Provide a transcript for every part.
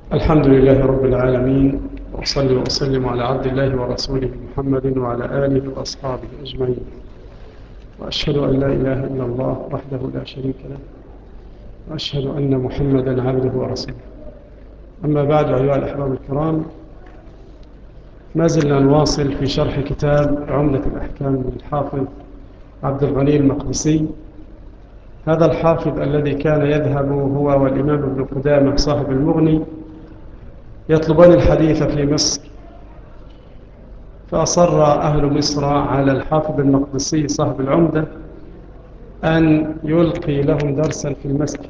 الحمد لله رب العالمين، وأصلي وأسلم على عبد الله ورسوله محمد وعلى آله وأصحابه أجمعين، وأشهد أن لا إله إلا الله وحده لا شريك له، وأشهد أن محمدا عبده ورسوله. أما بعد، أيها الأحباب الكرام، ما زلنا نواصل في شرح كتاب عمدة الأحكام للحافظ عبد الغني المقدسي. هذا الحافظ الذي كان يذهب هو والإمام ابن قدامة صاحب المغني يطلبان الحديث في مصر، فأصر أهل مصر على الحافظ المقدسي صاحب العمدة أن يلقي لهم درسا في المسجد.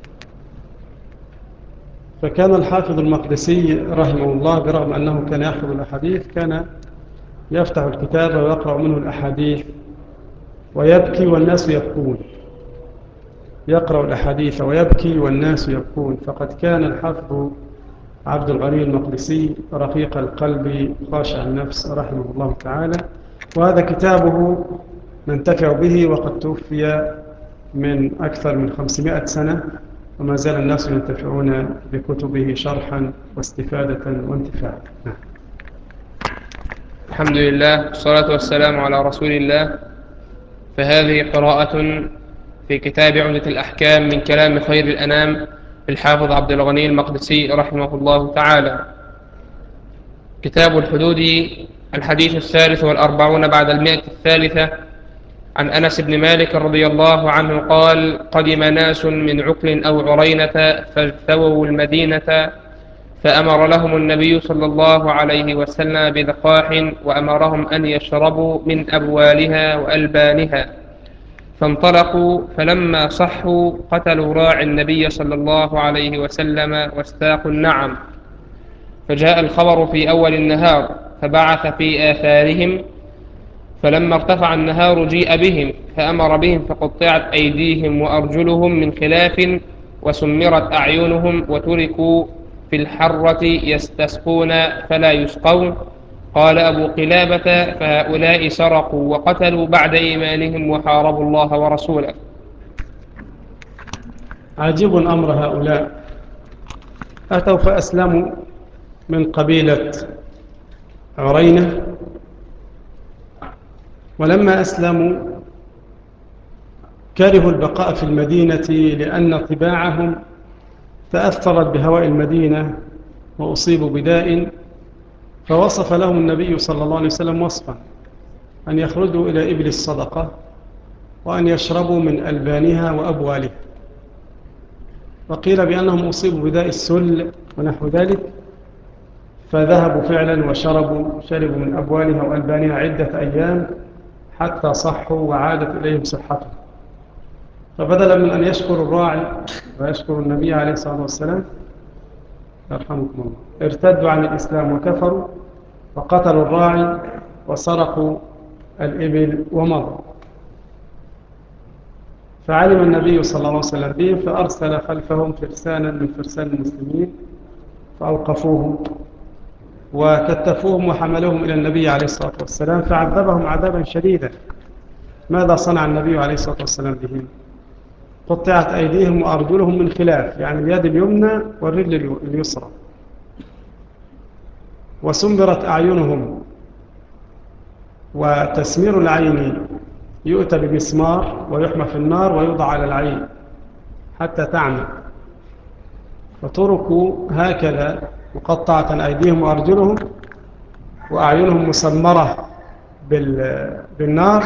فكان الحافظ المقدسي رحمه الله برغم أنه كان يحفظ الأحاديث كان يفتح الكتاب ويقرأ منه الأحاديث ويبكي والناس يبكون، يقرأ الأحاديث ويبكي والناس يبكون. فقد كان الحافظ عبد الغني المقدسي رقيق القلب خاشع النفس رحمه الله تعالى، وهذا كتابه ننتفع به، وقد توفي من أكثر من 500 سنة، وما زال الناس ينتفعون بكتبه شرحا واستفادة وانتفاعا. الحمد لله والصلاة والسلام على رسول الله. فهذه قراءة في كتاب عمدة الأحكام من كلام خير الأنام الحافظ عبد الغني المقدسي رحمه الله تعالى. كتاب الحدود، الحديث 43 بعد 100. عن أنس بن مالك رضي الله عنه قال: قدم ناس من عقل أو عرينة فاجتووا المدينة، فأمر لهم النبي صلى الله عليه وسلم بلقاح، وأمرهم أن يشربوا من أبوالها وألبانها. فانطلقوا، فلما صحوا قتلوا راعي النبي صلى الله عليه وسلم واستاقوا النعم. فجاء الخبر في أول النهار، فبعث في آثارهم، فلما ارتفع النهار جيء بهم، فأمر بهم فقطعت أيديهم وأرجلهم من خلاف، وسمرت أعينهم، وتركوا في الحرة يستسقون فلا يسقون. قال أبو قلابة: فهؤلاء سرقوا وقتلوا بعد إيمانهم وحاربوا الله ورسوله. عجيب أمر هؤلاء، أتوا فأسلموا من قبيلة عرينة، ولما أسلموا كرهوا البقاء في المدينة لأن طباعهم تأثرت بهواء المدينة وأصيبوا بداء، فوصف لهم النبي صلى الله عليه وسلم وصفا أن يخرجوا إلى إبل الصدقة وأن يشربوا من ألبانها وأبوالها، وقيل بأنهم أصيبوا بداء السل ونحو ذلك، فذهبوا فعلا وشربوا من أبوالها وألبانها عدة أيام حتى صحوا وعادت إليهم صحتهم. فبدلا من أن يشكروا الراعي ويشكروا النبي عليه الصلاة والسلام يرحمكم الله، ارتدوا عن الإسلام وكفروا وقتلوا الراعي وسرقوا الإبل ومضوا. فعلم النبي صلى الله عليه وسلم بهم، فأرسل خلفهم فرسانا من فرسان المسلمين فأوقفوهم وكتفوهم وحملوهم إلى النبي عليه الصلاة والسلام، فعذبهم عذابا شديدا. ماذا صنع النبي عليه الصلاة والسلام بهم؟ قطعت أيديهم وأرجلهم من خلاف، يعني اليد اليمنى والرجل اليسرى، وسمرت أعينهم. وتسمير العين يؤتى بمسمار ويحمى في النار ويوضع على العين حتى تعمى، فتركوا هكذا مقطعة أيديهم وأرجلهم وأعينهم مسمرة بالنار،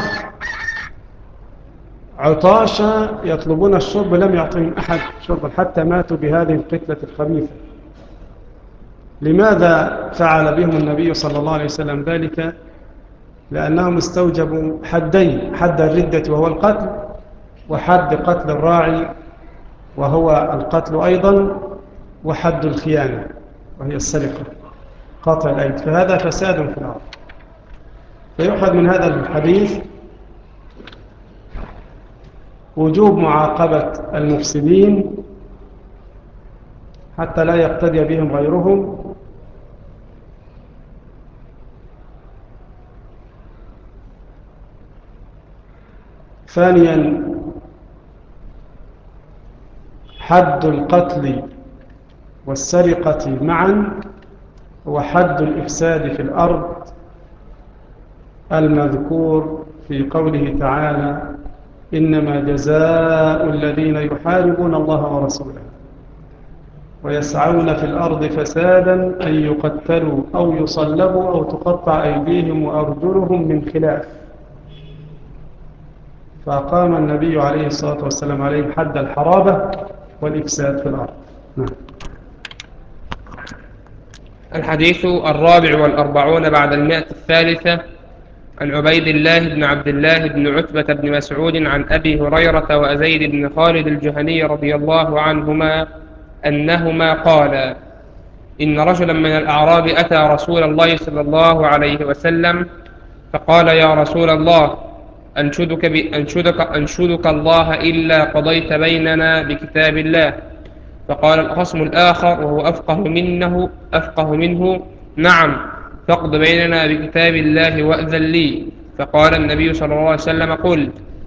عطاشا يطلبون الشرب، لم يعطيهم أحد شربا حتى ماتوا بهذه القتلة الخبيثة. لماذا فعل بهم النبي صلى الله عليه وسلم ذلك؟ لأنهم استوجبوا حدين: حد الردة وهو القتل، وحد قتل الراعي وهو القتل أيضا، وحد الخيانة وهي السرقة، قطع الأيدي. فهذا فساد في الأرض. فيؤخذ من هذا الحديث وجوب معاقبة المفسدين حتى لا يقتدي بهم غيرهم، ثانيا حد القتل والسرقة معا هو حد الإفساد في الأرض المذكور في قوله تعالى إنما جزاء الذين يحاربون الله ورسوله ويسعون في الأرض فسادا أن يقتلوا أو يصلبوا أو تقطع أيديهم وأرجلهم من خلاف. فأقام النبي عليه الصلاة والسلام عليهم حد الحرابة والإفساد في الأرض. نعم. الحديث 44 بعد 103 عن عبيد الله بن عبد الله بن عتبة بن مسعود عن أبي هريرة وزيد بن خالد الجهني رضي الله عنهما أنهما قالا إن رجلا من الأعراب أتى رسول الله صلى الله عليه وسلم فقال يا رسول الله أنشدك الله إلا قضيت بيننا بكتاب الله. فقال الخصم الآخر وهو أفقه منه نعم فاقض بيننا بكتاب الله وأذن لي. فقال النبي صلى الله عليه وسلم قل.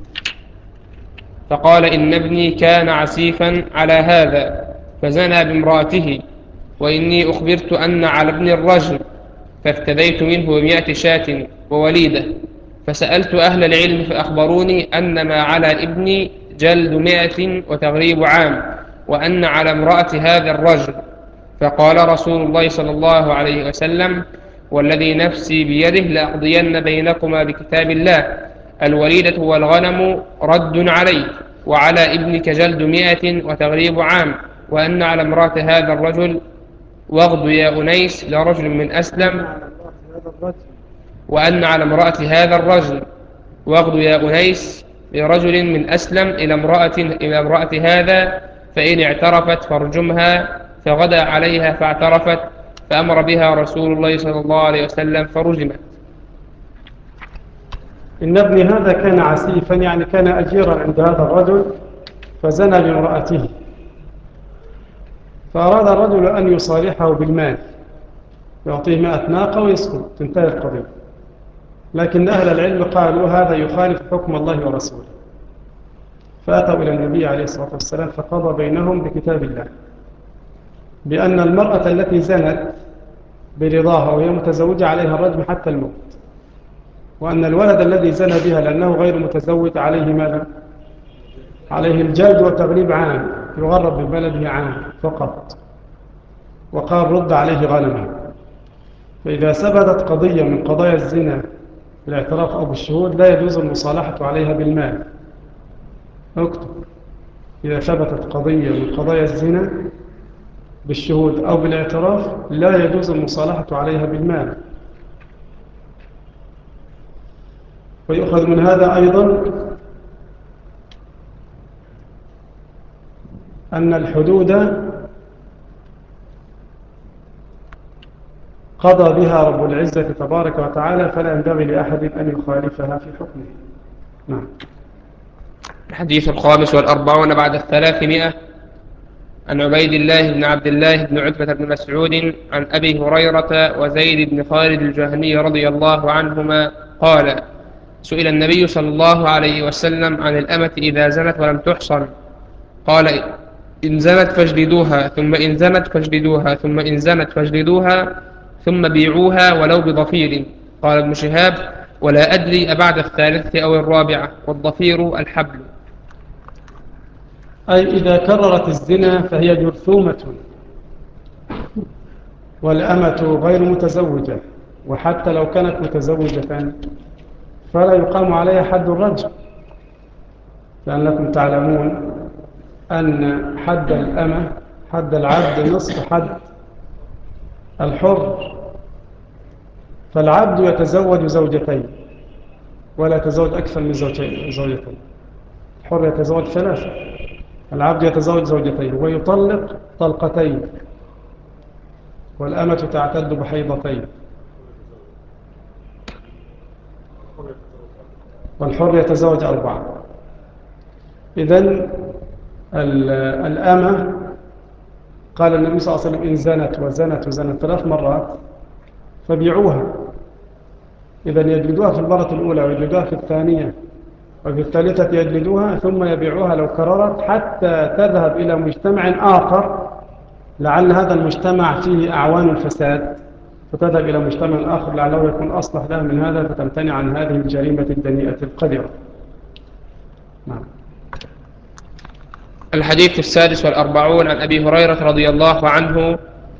فقال إن ابني كان عسيفا على هذا فزنى بامرأته وإني أخبرت أن على ابن الرجل فافتديت منه ب100 شاة ووليدة فسألت أهل العلم فأخبروني أن ما على ابني جلد 100 وتغريب عام وأن على امرأة هذا الرجل. فقال رسول الله صلى الله عليه وسلم والذي نفسي بيده لأقضين بينكما بكتاب الله الوليدة والغنم رد عليه وعلى ابنك جلد 100 وتغريب عام وأن على امرأة هذا الرجل واغض يا أنيس لرجل من أسلم وأن على امرأة هذا الرجل واغض يا أنيس لرجل من أسلم إلى امرأة هذا فإن اعترفت فارجمها. فغدا عليها فاعترفت فأمر بها رسول الله صلى الله عليه وسلم فرجمت. إن ابني هذا كان عسيفا يعني كان أجيرا عند هذا الرجل فزنى بامرأته فأراد الرجل أن يصالحه بالمال يعطيه 100 ناقة ويسكت تنتهي القضية. لكن أهل العلم قالوا هذا يخالف حكم الله ورسوله فأتوا إلى النبي عليه الصلاة والسلام فقضى بينهم بكتاب الله بأن المرأة التي زنت برضاها وهي متزوجة عليها الرجم حتى الموت وأن الولد الذي زنى بها لأنه غير متزوج عليه ماذا؟ عليه الجلد وتغريب عام يغرب ببلده عام فقط وقال رد عليه غنمه. فإذا ثبتت قضية من قضايا الزنا بالاعتراف أو بالشهود لا يجوز المصالحة عليها بالمال. اكتب إذا ثبتت قضية من قضايا الزنا بالشهود أو بالاعتراف لا يجوز المصالحة عليها بالمال. ويؤخذ من هذا أيضا أن الحدود قضى بها رب العزة تبارك وتعالى فلا ينبغي لأحد أن يخالفها في حكمه. نعم. الحديث 45 بعد 300 عن عبيد الله بن عبد الله بن عتبة بن مسعود عن أبي هريرة وزيد بن خالد الجهني رضي الله عنهما قال سئل النبي صلى الله عليه وسلم عن الأمة إذا زنت ولم تحصن قال إن زنت فاجلدوها ثم إن زنت فاجلدوها ثم إن زنت فاجلدوها ثم بيعوها ولو بضفير. قال ابن شهاب ولا أدري أبعد الثالثة أو الرابعة والضفير الحبل. أي إذا كررت الزنا فهي جرثومة والأمة غير متزوجة وحتى لو كانت متزوجة فلا يقام عليها حد الرجم لأنكم تعلمون أن حد الأمة حد العبد نصف حد الحر فالعبد يتزوج زوجتين ولا يتزوج أكثر من زوجتين. الحر يتزوج 3 العبد يتزوج زوجتين ويطلق طلقتين والأمة تعتد بحيضتين والحر يتزوج 4. إذن الأمة قال النبي صلى الله عليه وسلم إن زنت وزنت وزنت 3 مرات فبيعوها. إذن يجلدوها في المرة الأولى ويجلدوها في الثانية وفي الثالثة يجلدوها ثم يبيعوها لو كررت حتى تذهب إلى مجتمع آخر لعل هذا المجتمع فيه أعوان الفساد فتذهب إلى مجتمع آخر لعله يكون أصلح لها من هذا فتمتنع عن هذه الجريمة الدنيئة القذرة. نعم. الحديث 46 عن أبي هريرة رضي الله عنه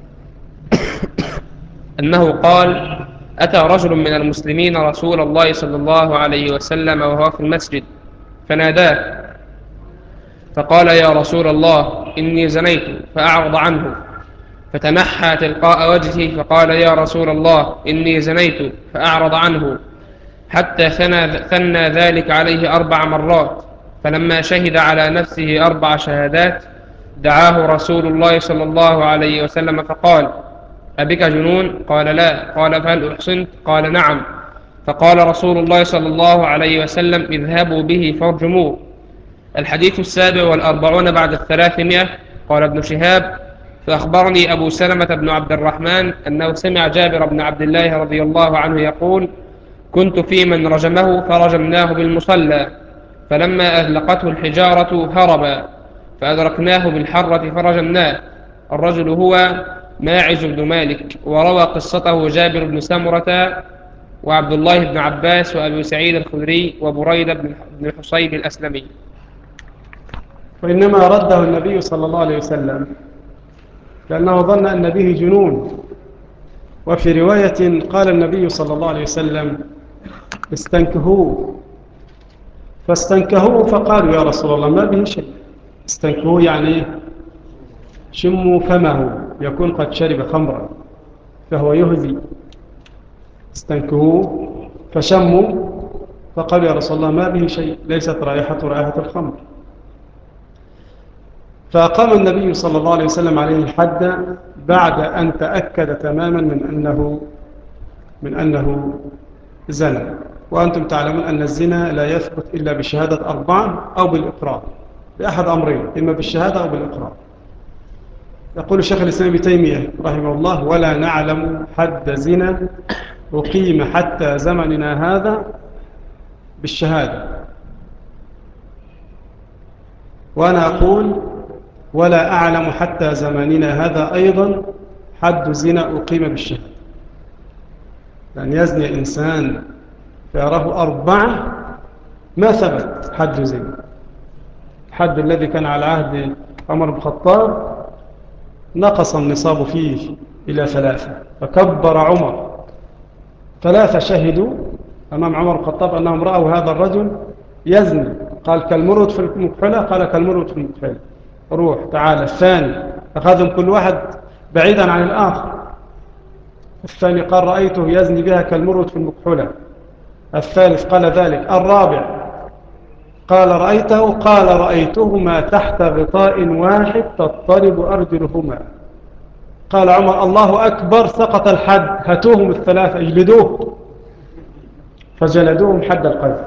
أنه قال: أتى رجل من المسلمين رسول الله صلى الله عليه وسلم وهو في المسجد فناداه فقال: يا رسول الله إني زنيت، فأعرض عنه، فتنحى تلقاء وجهه فقال: يا رسول الله إني زنيت، فأعرض عنه، حتى ثنى ذلك عليه 4 مرات، فلما شهد على نفسه 4 شهادات دعاه رسول الله صلى الله عليه وسلم فقال: أبك جنون؟ قال: لا. قال: فهل أحصنت؟ قال: نعم. فقال رسول الله صلى الله عليه وسلم: اذهبوا به فارجموه. الحديث 47 بعد 300. قال ابن شهاب: فأخبرني أبو سلمة بن عبد الرحمن أنه سمع جابر بن عبد الله رضي الله عنه يقول: كنت في من رجمه فرجمناه بالمصلى، فلما أذلقته الحجارة هرب، فأدركناه بالحرة فرجمناه. الرجل هو ماعز بن مالك. وروى قصته جابر بن سمرة وعبد الله بن عباس وأبو سعيد الخدري وبريدة بن حصيب الأسلمي. وإنما رده النبي صلى الله عليه وسلم لأنه ظن أن به جنون. وفي رواية قال النبي صلى الله عليه وسلم: استنكهوه. فاستنكهوه فقالوا: يا رسول الله ما به شيء. استنكهوه يعني شموا فمه، يكون قد شرب خمرا فهو يهذي. استنكهوه فشموا فقالوا: يا رسول الله ما به شيء، ليست رائحة الخمر. فأقام النبي صلى الله عليه وسلم عليه الحد بعد أن تأكد تماما من أنه زنى. وأنتم تعلمون أن الزنا لا يثبت إلا بشهادة 4 أو بالإقرار، بأحد أمرين، إما بالشهادة أو بالإقرار. يقول الشيخ الإسلام ابن تيمية رحمه الله: ولا نعلم حد زنا أقيم حتى زمننا هذا بالشهادة. وأنا أقول: ولا أعلم حتى زماننا هذا أيضا حد زنا أقيم بالشهادة. لأن يزني إنسان فيراه 4 ما ثبت حد زنا. الحد الذي كان على عهد عمر بن الخطاب نقص النصاب فيه إلى 3، فكبر عمر. 3 شهدوا أمام عمر بن الخطاب أنهم رأوا هذا الرجل يزني. قال: كالمرد في المكحلة؟ قال: كالمرد في المكحلة. روح تعالى. الثاني أخذهم كل واحد بعيدا عن الآخر. الثاني قال: رأيته يزني بها كالمرد في المكحلة. الثالث قال ذلك. الرابع قال: رأيته؟ قال: رأيتهما تحت غطاء واحد تضطرب أرجلهما. قال عمر: الله أكبر، سقط الحد، هاتوهم ال3 اجلدوه. فجلدوهم حد القذف.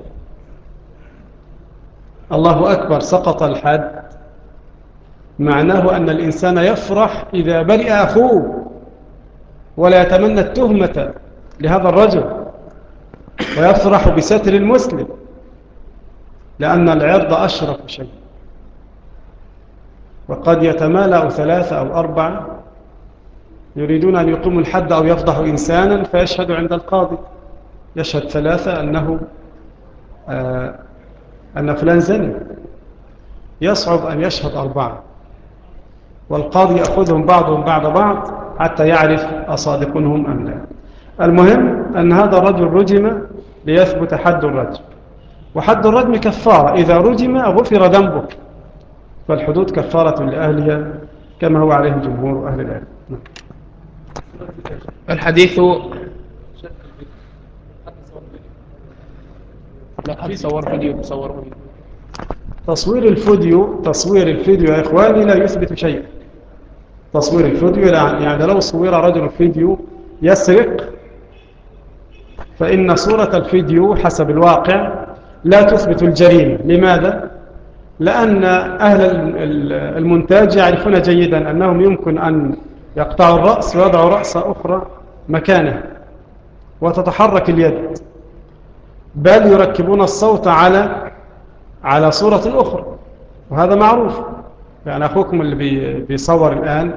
الله أكبر، سقط الحد، معناه أن الإنسان يفرح إذا برئ أخوه ولا يتمنى التهمة لهذا الرجل، ويفرح بستر المسلم، لأن العرض أشرف شيء. وقد يتمالأ 3 أو 4 يريدون أن يقيموا الحد أو يفضحوا إنسانا فيشهد عند القاضي، يشهد 3 أن فلان زني، يصعب أن يشهد 4، والقاضي يأخذهم بعضهم بعد بعض حتى يعرف أصادقونهم أم لا. المهم أن هذا الرجل رجم ليثبت حد الرجم، وحد الرجم كفارة، إذا رجم غفر ذنبه، فالحدود كفارة لأهلها كما هو عليه جمهور أهل العلم. الحديث لا تصور فيديو. تصوير الفيديو يا إخواني لا يثبت شيئا. تصوير الفيديو يعني لو صور رجل فيديو يسرق فإن صورة الفيديو حسب الواقع لا تثبت الجريمة. لماذا؟ لأن أهل المونتاج يعرفون جيدا أنهم يمكن أن يقطعوا الرأس ويضعوا رأس أخرى مكانه وتتحرك اليد، بل يركبون الصوت على صورة أخرى، وهذا معروف. يعني أخوكم اللي بيصور الآن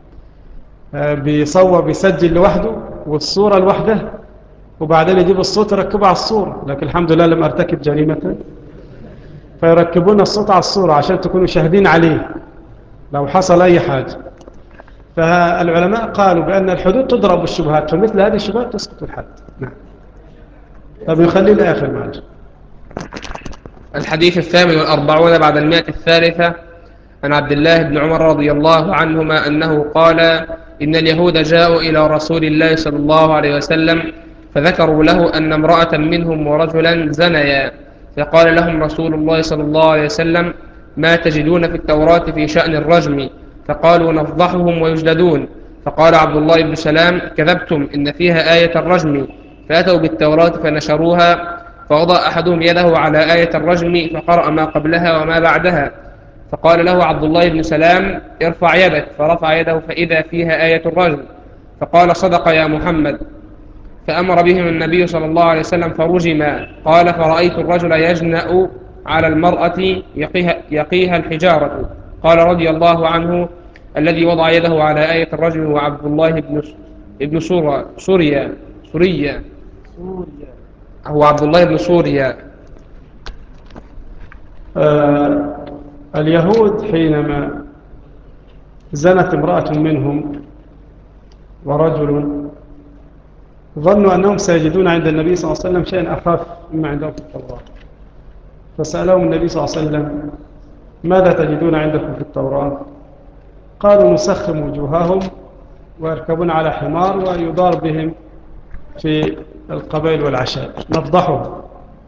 بيصور بيسجل لوحده والصورة لوحده، وبعدين يجيب الصوت يركبه على الصورة، لكن الحمد لله لم أرتكب جريمة، فيركبون الصوت على الصورة عشان تكونوا شاهدين عليه لو حصل أي حاجة. فالعلماء قالوا بأن الحدود تضرب بالشبهات، فمثل هذه الشبهات تسقط الحد. نعم. طب نخليه الآخر معلش. الحديث 48 بعد 100. عن عبد الله بن عمر رضي الله عنهما أنه قال: إن اليهود جاءوا إلى رسول الله صلى الله عليه وسلم فذكروا له أن امرأة منهم ورجلا زنيا، فقال لهم رسول الله صلى الله عليه وسلم: ما تجدون في التوراة في شأن الرجم؟ فقالوا: نفضحهم ويجلدون. فقال عبد الله بن سلام: كذبتم، إن فيها آية الرجم. فأتوا بالتوراة فنشروها، فوضع أحدهم يده على آية الرجم فقرأ ما قبلها وما بعدها، فقال له عبد الله بن سلام: ارفع يدك. فرفع يده فإذا فيها آية الرجم، فقال: صدق يا محمد. فأمر بهم النبي صلى الله عليه وسلم فرجما. قال: فرأيت الرجل يجنأ على المرأة يقيها الحجارة. قال رضي الله عنه: الذي وضع يده على آية الرجم هو عبد الله بن سوريا هو عبد الله بن سوريا. اليهود حينما زنت امرأة منهم ورجل ظنوا أنهم سيجدون عند النبي صلى الله عليه وسلم شيئا أخف مما عندهم في التوراة، فسألهم النبي صلى الله عليه وسلم: ماذا تجدون عندكم في التوراة؟ قالوا: نسخم وجوههم ويركبون على حمار ويضار بهم في القبائل والعشائر، نفضحهم.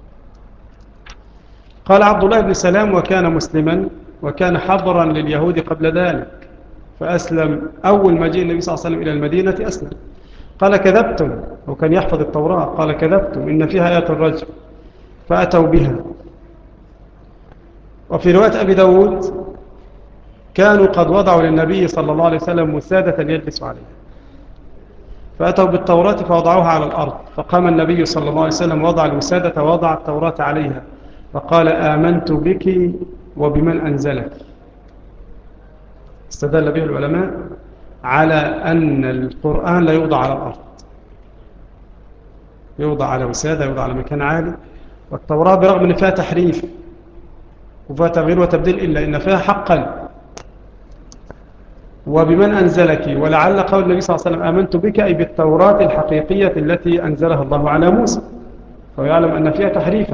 قال عبد الله بن سلام وكان مسلما وكان حبرا لليهود قبل ذلك، فأسلم أول ما جاء النبي صلى الله عليه وسلم إلى المدينة أسلم. قال: كذبتم، وكان يحفظ التوراة. قال: كذبتم، إن فيها آيات الرجم. فأتوا بها. وفي رواية أبي داود كانوا قد وضعوا للنبي صلى الله عليه وسلم وسادة يجلس عليها، فأتوا بالتوراة فوضعوها على الأرض، فقام النبي صلى الله عليه وسلم وضع الوسادة ووضع التوراة عليها، فقال: آمنت بك وبمن أنزلك. استدل به العلماء على أن القرآن لا يوضع على الأرض، يوضع على وسادة، يوضع على مكان عالي. والتوراة برغم أن فيها تحريف وفيها تغيير وتبديل إلا إن فيها حقا وبمن أنزلك، ولعل قول النبي صلى الله عليه وسلم آمنت بك أي بالتوراة الحقيقية التي أنزلها الله على موسى، فيعلم أن فيها تحريفا.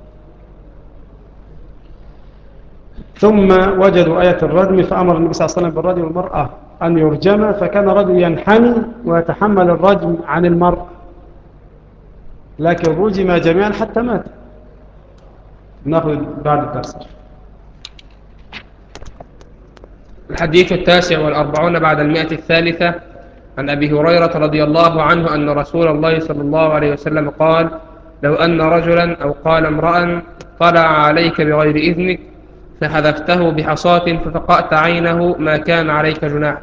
ثم وجدوا آية الرجم فأمر النبي صلى الله عليه وسلم بالرجم والمرأة أن يرجم، فكان رجل ينحني ويتحمل الرجم عن المرأة، لكن رجم جميعا حتى مات. نأخذ بعد الدرس. الحديث 49 بعد 100. عن أبي هريرة رضي الله عنه أن رسول الله صلى الله عليه وسلم قال: لو أن رجلا أو قال امرأ طلع عليك بغير إذنك فحذفته بحصاة ففقأت عينه ما كان عليك جناح.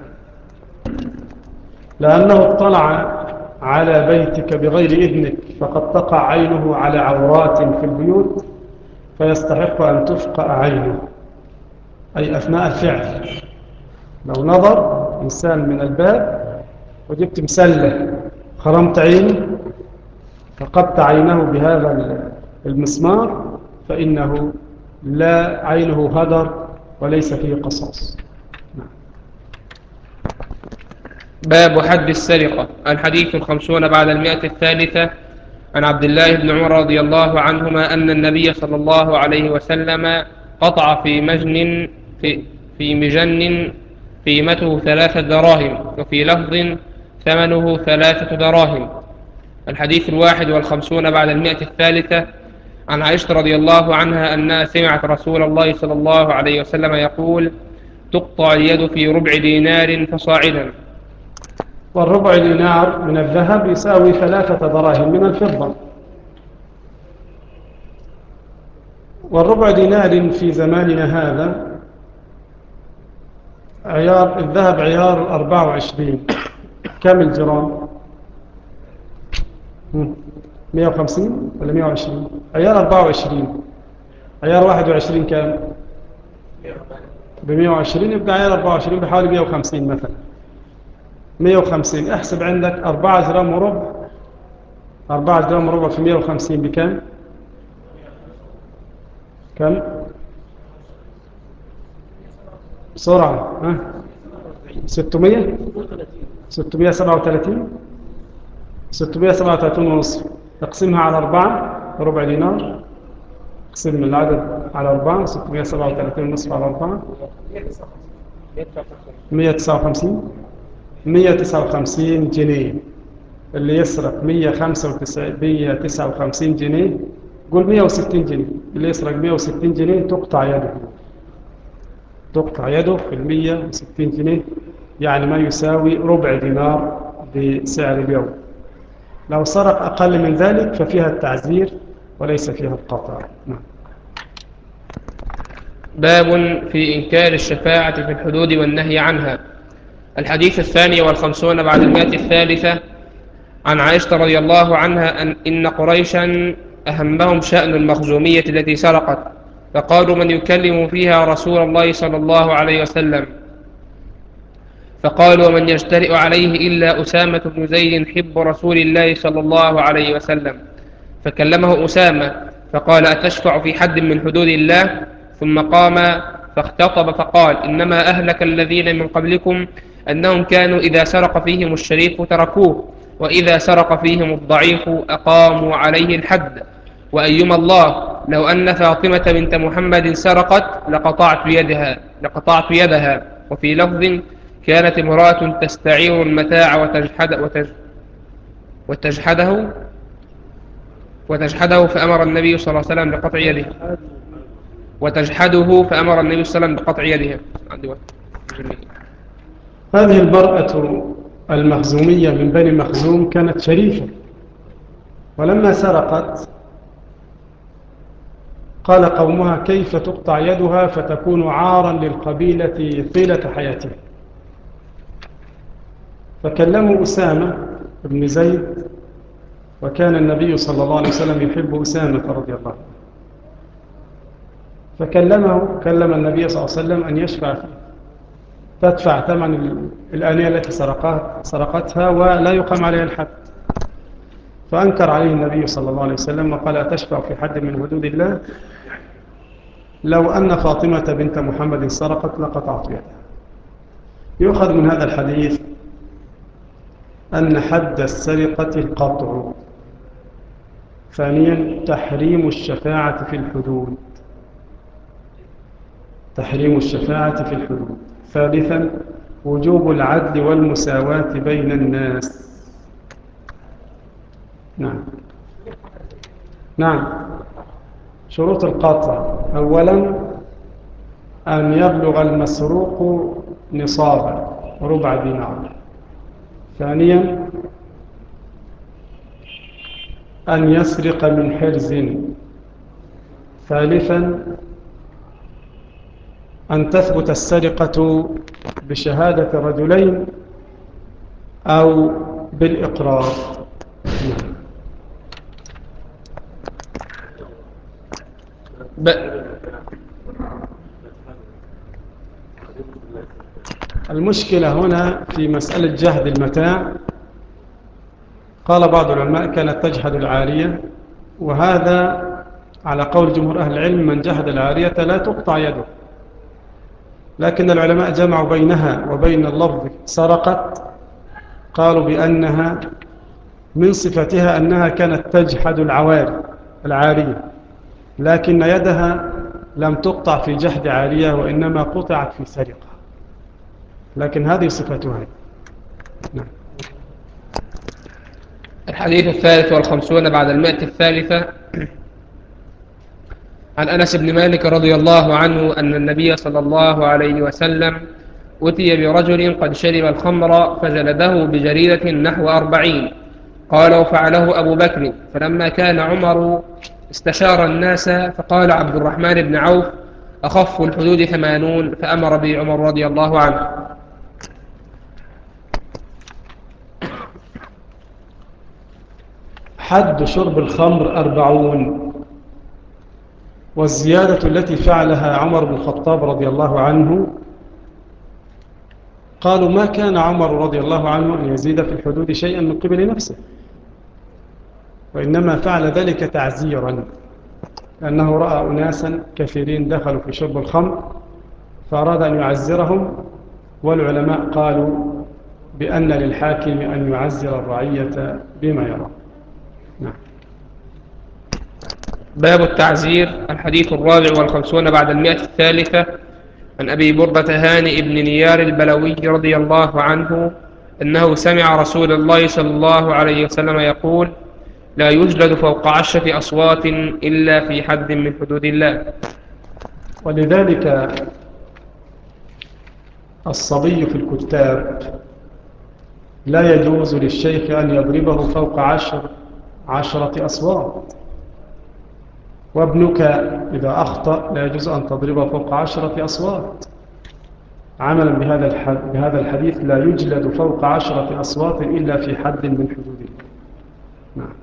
لأنه اطلع على بيتك بغير إذنك فقد تقع عينه على عورات في البيوت فيستحق أن تفقأ عينه، أي أثناء الفعل. لو نظر إنسان من الباب وجبت مسلة خرمت عينه فقدت عينه بهذا المسمار فإنه لا، عينه هدر وليس فيه قصاص. باب حد السرقة. الحديث 50 بعد 100. عن عبد الله بن عمر رضي الله عنهما أن النبي صلى الله عليه وسلم قطع في مجن قيمته 3 دراهم، وفي لفظ ثمنه 3 دراهم. الحديث 51 بعد 100. عن عائشة رضي الله عنها أنها سمعت رسول الله صلى الله عليه وسلم يقول: تقطع اليد في ربع دينار فصاعدا. والربع دينار من الذهب يساوي 3 دراهم من الفضة. والربع دينار في زماننا هذا عيار الذهب عيار 24. كم الجرام؟ 150 ولا 120؟ عيار 24. عيار 21 كم؟ ب120 يبقى عيار 24 بحوالي 150 مثلا. 150 احسب عندك 4 جرام وربع. 4 جرام وربع في 150 بكام؟ كم؟ بسرعة ها؟ 600؟ 637؟ 637 ونصف. اقسمها على 4 ربع دينار. اقسم العدد على 4. 637 ونصف على 4 159. 159 جنيه. اللي يسرق 159 جنيه، قول 160 جنيه. اللي يسرق 160 جنيه تقطع يده. تقطع يده في 160 جنيه، يعني ما يساوي ربع دينار بسعر اليوم. لو سرق أقل من ذلك ففيها التعزير وليس فيها القطع. نعم. باب في إنكار الشفاعة في الحدود والنهي عنها. الحديث 52 بعد 100. عن عائشة رضي الله عنها إن قريشا أهمهم شأن المخزومية التي سرقت، فقالوا من يكلم فيها رسول الله صلى الله عليه وسلم، فقالوا ومن يجترئ عليه إلا أسامة بن زيد حب رسول الله صلى الله عليه وسلم، فكلمه أسامة فقال أتشفع في حد من حدود الله؟ ثم قام فاختطب فقال إنما أهلك الذين من قبلكم أنهم كانوا إذا سرق فيهم الشريف تركوه، وإذا سرق فيهم الضعيف أقاموا عليه الحد، وأيما الله لو أن فاطمة بنت محمد سرقت لقطعت يدها. وفي لفظ كانت امرأة تستعير المتاع وتجحده فأمر النبي صلى الله عليه وسلم بقطع يده. وتجحده فأمر النبي صلى الله عليه وسلم بقطع يدها. هذه المرأة المخزومية من بني مخزوم كانت شريفة، ولما سرقت قال قومها كيف تقطع يدها فتكون عارا للقبيلة طيلة حياتها. فكلموا أسامة بن زيد، وكان النبي صلى الله عليه وسلم يحب أسامة رضي الله عنه، كلم النبي صلى الله عليه وسلم أن يشفع فيه، تدفع ثمن الآنية التي سرقتها ولا يقام عليها الحد. فأنكر عليه النبي صلى الله عليه وسلم وقال أتشفع في حد من حدود الله؟ لو أن فاطمة بنت محمد سرقت لقطعت يدها. يؤخذ من هذا الحديث أن حد السرقة القطع. ثانيا تحريم الشفاعة في الحدود. تحريم الشفاعة في الحدود. ثالثا وجوب العدل والمساواة بين الناس. نعم. نعم. شروط القطع: أولا أن يبلغ المسروق نصابا ربع دينار. ثانيا أن يسرق من حرز. ثالثا أن تثبت السرقة بشهادة رجلين أو بالإقرار. المشكلة هنا في مسألة جهد المتاع. قال بعض العلماء كانت تجحد العارية، وهذا على قول جمهور أهل العلم من جحد العارية لا تقطع يده، لكن العلماء جمعوا بينها وبين اللفظ سرقت، قالوا بأنها من صفتها أنها كانت تجحد العارية، لكن يدها لم تقطع في جحد عارية وإنما قطعت في سرقة، لكن هذه صفتها. نعم. الحديث 53 بعد 100. عن أنس بن مالك رضي الله عنه أن النبي صلى الله عليه وسلم أتي برجل قد شرب الخمر فجلده بجريدة نحو 40. قال وفعله أبو بكر. فلما كان عمر استشار الناس فقال عبد الرحمن بن عوف أخف الحدود 80، فأمر به عمر رضي الله عنه. حد شرب الخمر 40. والزيادة التي فعلها عمر بن الخطاب رضي الله عنه قالوا ما كان عمر رضي الله عنه أن يزيد في الحدود شيئا من قبل نفسه، وإنما فعل ذلك تعزيرا، لأنه رأى أناسا كثيرين دخلوا في شرب الخمر فأراد أن يعزرهم، والعلماء قالوا بأن للحاكم أن يعزر الرعية بما يرى. نعم. باب التعزير. الحديث 54 بعد 103 عن أبي بردة هانئ بن نيار البلوي رضي الله عنه أنه سمع رسول الله صلى الله عليه وسلم يقول: لا يجلد فوق 10 أصوات إلا في حد من حدود الله. ولذلك الصبي في الكتاب لا يجوز للشيخ أن يضربه فوق 10 أصوات، وابنك إذا أخطأ لا يجوز أن تضربه فوق 10 أصوات، عملا بهذا الحديث: لا يجلد فوق 10 أصوات إلا في حد من حدود الله. نعم.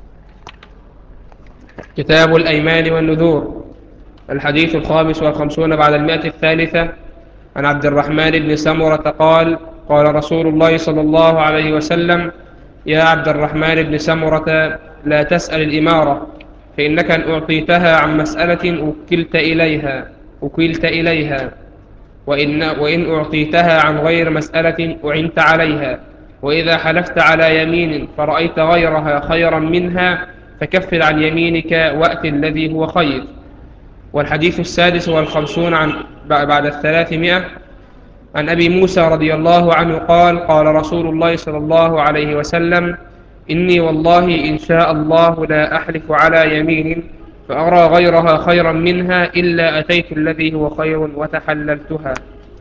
كتاب الأيمان والنذور. الحديث 55 بعد 103 عن عبد الرحمن بن سمرة قال: قال رسول الله صلى الله عليه وسلم: يا عبد الرحمن بن سمرة، لا تسأل الإمارة، فإنك إن أعطيتها عن مسألة أكلت إليها وإن أعطيتها عن غير مسألة أعنت عليها، وإذا حلفت على يمين فرأيت غيرها خيرا منها فكفر عن يمينك وأت الذي هو خير. والحديث 56 بعد 300 عن أبي موسى رضي الله عنه قال: قال رسول الله صلى الله عليه وسلم: إني والله إن شاء الله لا أحلف على يمين فأرى غيرها خيرا منها إلا أتيت الذي هو خير وتحللتها.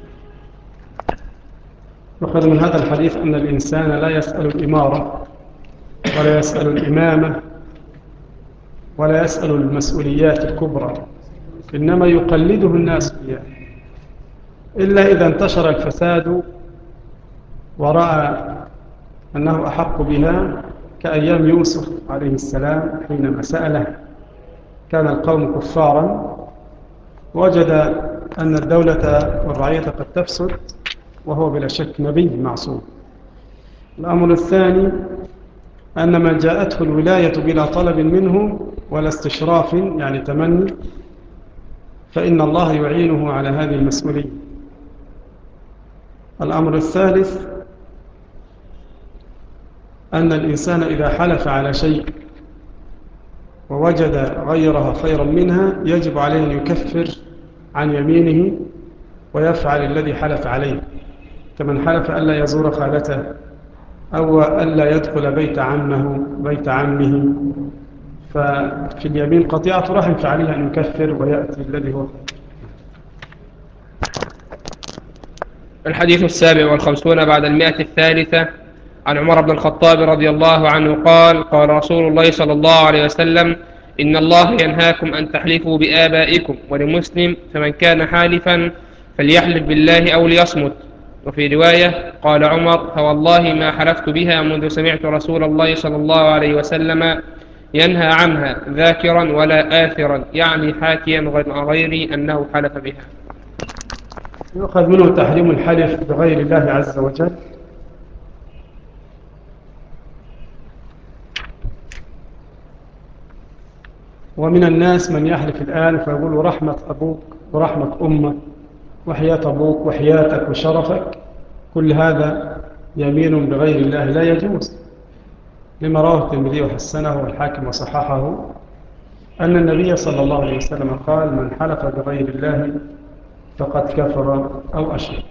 يؤخذ من هذا الحديث أن الإنسان لا يسأل الإمارة ولا يسأل الإمامة ولا يسأل المسؤوليات الكبرى، إنما يقلده الناس إياه، إلا إذا انتشر الفساد ورأى أنه أحق بها، كأيام يوسف عليه السلام حينما سأله كان القوم كفارا، وجد أن الدولة والرعية قد تفسد، وهو بلا شك نبي معصوم. الأمر الثاني أن من جاءته الولاية بلا طلب منه ولا استشراف، يعني تمني، فإن الله يعينه على هذه المسؤولية. الأمر الثالث أن الإنسان إذا حلف على شيء ووجد غيرها خيرا منها يجب عليه أن يكفر عن يمينه ويفعل الذي حلف عليه، كمن حلف ألا يزور خالته أو ألا يدخل بيت عمه، ففي اليمين قطيعة رحم، فعليه أن يكفر ويأتي الذي هو. الحديث 57 بعد 103 عن عمر بن الخطاب رضي الله عنه قال: قال رسول الله صلى الله عليه وسلم: إن الله ينهاكم أن تحلفوا بآبائكم. ولمسلم: فمن كان حالفا فليحلف بالله أو ليصمت. وفي رواية قال عمر: فوالله ما حلفت بها منذ سمعت رسول الله صلى الله عليه وسلم ينهى عنها، ذاكرا ولا آثرا، يعني حاكيا غيري أنه حلف بها. يؤخذ منه تحريم الحلف بغير الله عز وجل، ومن الناس من يحلف الآن فيقول رحمة أبوك ورحمة أمك وحياة أبوك وحياتك وشرفك، كل هذا يمين بغير الله لا يجوز، لما رواه الترمذي وحسنه والحاكم وصححه أن النبي صلى الله عليه وسلم قال: من حلف بغير الله فقد كفر أو أشرك.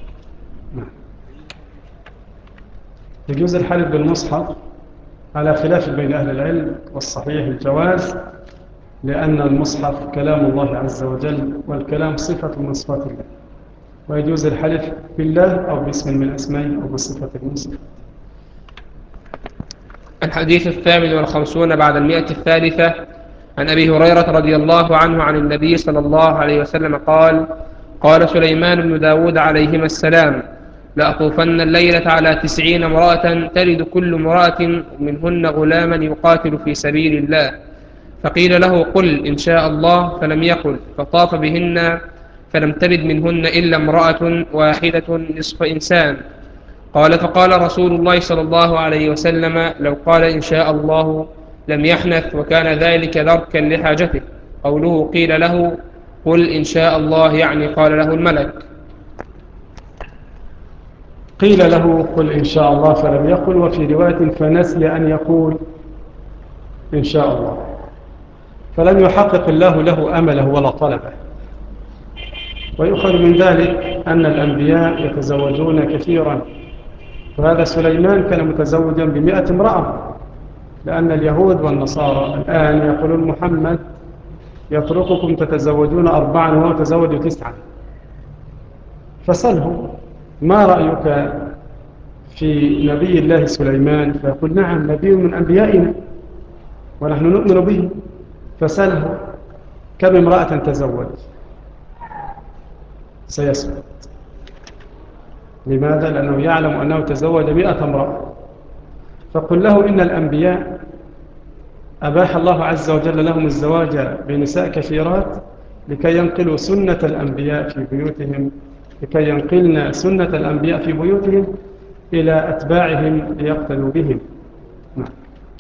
يجوز الحلف بالمصحف على خلاف بين أهل العلم، والصحيح الجواز، لأن المصحف كلام الله عز وجل، والكلام صفة من صفات الله، ويجوز الحلف بالله أو باسم من أسمائه أو بصفة من صفاته. الحديث 58 بعد 103 عن أبي هريرة رضي الله عنه عن النبي صلى الله عليه وسلم قال: قال سليمان بن داود عليهما السلام: لأطوفن الليلة على 90 امرأة تلد كل امرأة منهن غلاما يقاتل في سبيل الله، فقيل له قل إن شاء الله فلم يقل، فطاف بهن فلم تلد منهن إلا امرأة واحدة نصف إنسان. قال فقال رسول الله صلى الله عليه وسلم لو قال إن شاء الله لم يحنث، وكان ذلك دركا لحاجته. قوله قيل له قل إن شاء الله يعني قال له الملك. قيل له قل إن شاء الله فلم يقل، وفي رواية فنسي أن يقول إن شاء الله، فلم يحقق الله له أمله ولا طلبه. ويؤخذ من ذلك أن الأنبياء يتزوجون كثيرا، وهذا سليمان كان متزوجا ب100 امرأة، لأن اليهود والنصارى الآن يقولون محمد يترككم تتزوجون 4 وهو تزوج 9. فسله ما رأيك في نبي الله سليمان؟ فيقول نعم نبي من أنبيائنا ونحن نؤمن به. فسله كم امرأة تزوج؟ سيسكت. لماذا؟ لأنه يعلم أنه تزوج 100 امرأة. فقل له إن الأنبياء أباح الله عز وجل لهم الزواج بنساء كثيرات لكي ينقلوا سنة الأنبياء في بيوتهم، لكي ينقلن سنة الأنبياء في بيوتهم إلى أتباعهم ليقتلوا بهم. نعم.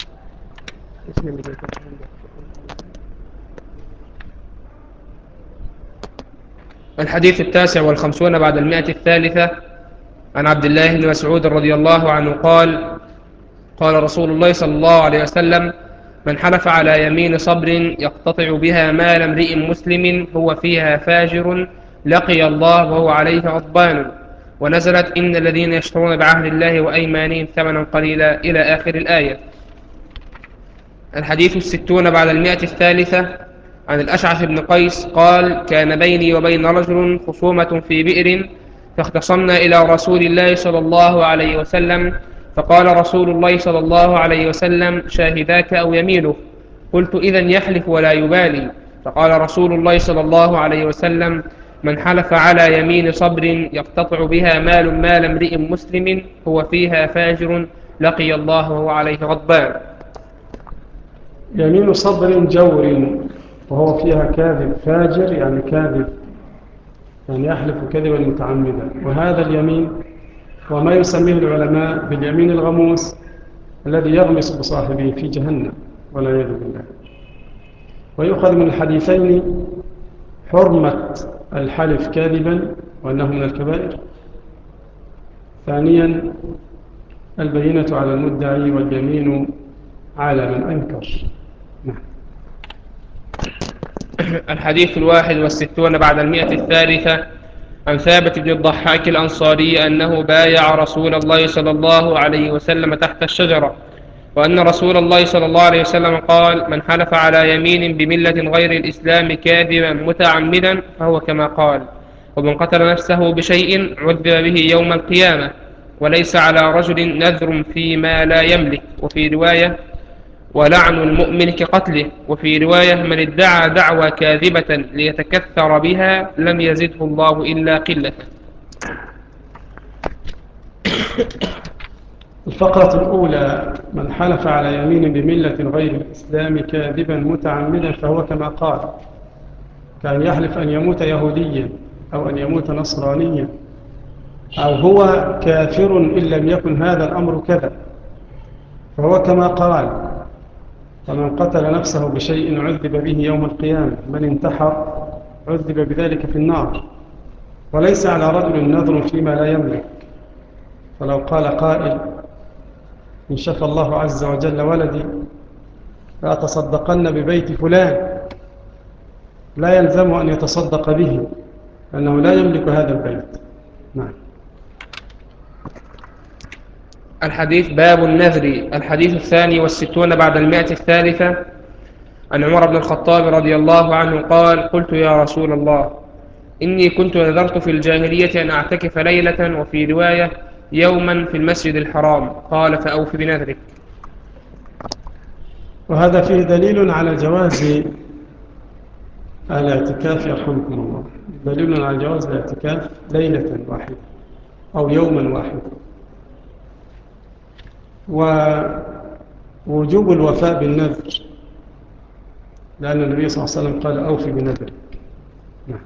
الحديث 59 بعد 100 عن عبد الله بن مسعود رضي الله عنه قال قال رسول الله صلى الله عليه وسلم من حلف على يمين صبر يقتطع بها مال امرئ مسلم هو فيها فاجر لقي الله وهو عليه غضبان. ونزلت إن الذين يشترون بعهد الله وأيمانهم ثمنا قليلا إلى آخر الآية. الحديث 60 بعد 100 عن الأشعث بن قيس قال كان بيني وبين رجل خصومة في بئر، فاختصمنا إلى رسول الله صلى الله عليه وسلم، فقال رسول الله صلى الله عليه وسلم شاهداك أو يمينه؟ قلت إذن يحلف ولا يبالي. فقال رسول الله صلى الله عليه وسلم من حلف على يمين صبر يقتطع بها مال امرئ مسلم هو فيها فاجر لقي الله وهو عليه غضبان. يمين صبر جور وهو فيها كاذب، فاجر يعني كاذب، يعني يحلف كذبا متعمدا. وهذا اليمين هو ما يسميه العلماء باليمين الغموس، الذي يغمس بصاحبه في جهنم والعياذ بالله. ويؤخذ من الحديثين حرمة الحلف كاذبا وأنه من الكبائر. ثانيا البينة على المدعي واليمين على من أنكر. نعم. الحديث 61 بعد 100 عن ثابت بن الضحاك الأنصاري أنه بايع رسول الله صلى الله عليه وسلم تحت الشجرة، وأن رسول الله صلى الله عليه وسلم قال من حلف على يمين بملة غير الإسلام كاذبا متعمدا فهو كما قال، ومن قتل نفسه بشيء عذب به يوم القيامة، وليس على رجل نذر فيما لا يملك. وفي رواية ولعن المؤمن كقتله. وفي رواية من ادعى دعوى كاذبة ليتكثر بها لم يزده الله إلا قلة. الفقرة الأولى من حلف على يمين بملة غير الإسلام كاذبا متعمدا فهو كما قال، كان يحلف أن يموت يهوديا أو أن يموت نصرانيا أو هو كافر إن لم يكن هذا الأمر كذا، فهو كما قال. فمن قتل نفسه بشيء عذب به يوم القيامة، من انتحر عذب بذلك في النار، وليس على رجل نذر فيما لا يملك. فلو قال قائل إن شفى الله عز وجل ولدي لأتصدقن ببيت فلان، لا يلزم أن يتصدق به لأنه لا يملك هذا البيت. نعم. الحديث باب النذر. الحديث 62 بعد 100 عن عمر بن الخطاب رضي الله عنه قال قلت يا رسول الله إني كنت نذرت في الجاهلية أن أعتكف ليلة، وفي رواية يوما في المسجد الحرام. قال فأوف بنذرك. وهذا فيه دليل على جواز الاعتكاف يرحمكم الله، دليل على جواز الاعتكاف ليلة واحدة أو يوما واحدا. ووجوب الوفاء بالنذر لأن النبي صلى الله عليه وسلم قال أوفي بنذرك. نعم.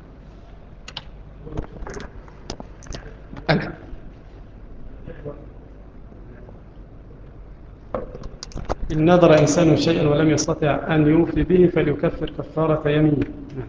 إن نذر إنسان شيئا ولم يستطع أن يوفي به فليكفر كفارة يمين.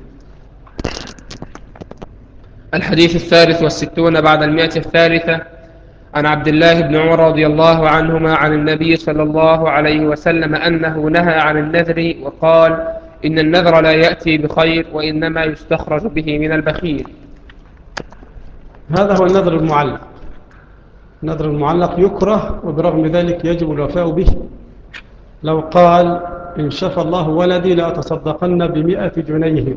الحديث 63 بعد 100. عن عبد الله بن عمر رضي الله عنهما عن النبي صلى الله عليه وسلم أنه نهى عن النذر وقال إن النذر لا يأتي بخير وإنما يستخرج به من البخيل. هذا هو النذر المعلق. النذر المعلق يكره وبرغم ذلك يجب الوفاء به. لو قال إن شفى الله ولدي لأتصدقن ب100 جنيه،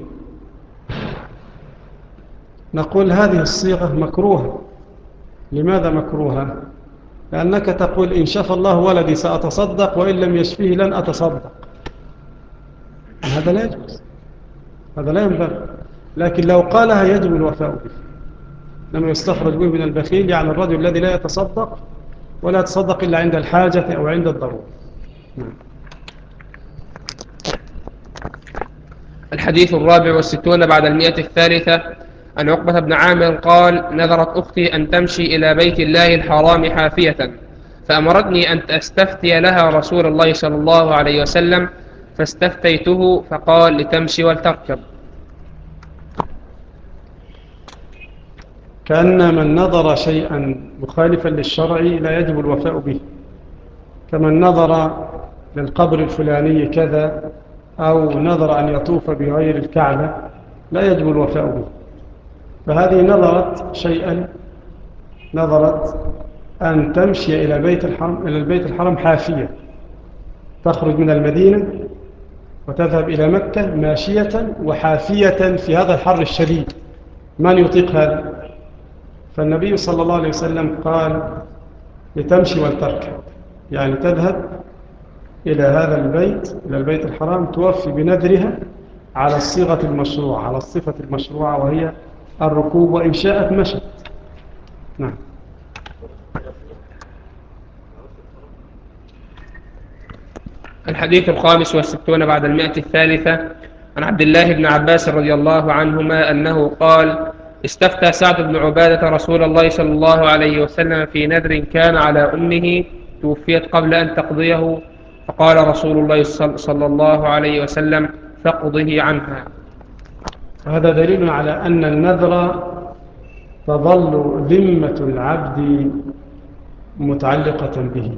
نقول هذه الصيغة مكروهة. لماذا مكروهة؟ لأنك تقول إن شفى الله ولدي سأتصدق وإن لم يشفيه لن أتصدق. هذا لا يجوز، هذا لا ينبغي. لكن لو قالها يجب الوفاء به. لما يستخرج به من البخيل يعني الرجل الذي لا يتصدق ولا يتصدق إلا عند الحاجة أو عند الضرورة. الحديث 64 بعد 100. عن عقبة بن عامر قال نذرت أختي أن تمشي إلى بيت الله الحرام حافية، فأمرتني أن أستفتي لها رسول الله صلى الله عليه وسلم، فاستفتيته فقال لتمشي ولتركب. كأن من نظر شيئا مخالفا للشرع لا يجب الوفاء به، كمن نظر للقبر الفلاني كذا أو نظر أن يطوف بغير الكعبة لا يجب الوفاء به. فهذه نظرت أن تمشي إلى البيت الحرام حافية، تخرج من المدينة وتذهب إلى مكة ماشية وحافية في هذا الحر الشديد، من يطيق هذا؟ فالنبي صلى الله عليه وسلم قال لتمشي ولتركب، يعني تذهب إلى هذا البيت، إلى البيت الحرام، توفي بنذرها على الصيغة المشروعة، على الصفة المشروعة، وهي الركوب، وإن شاءت مشت. نعم. الحديث 65 بعد 100. عن عبد الله بن عباس رضي الله عنهما أنه قال استفتى سعد بن عبادة رسول الله صلى الله عليه وسلم في نذر كان على أمه توفيت قبل أن تقضيه، فقال رسول الله صلى الله عليه وسلم فاقضه عنها. وهذا دليل على أن النذر تظل ذمة العبد متعلقة به.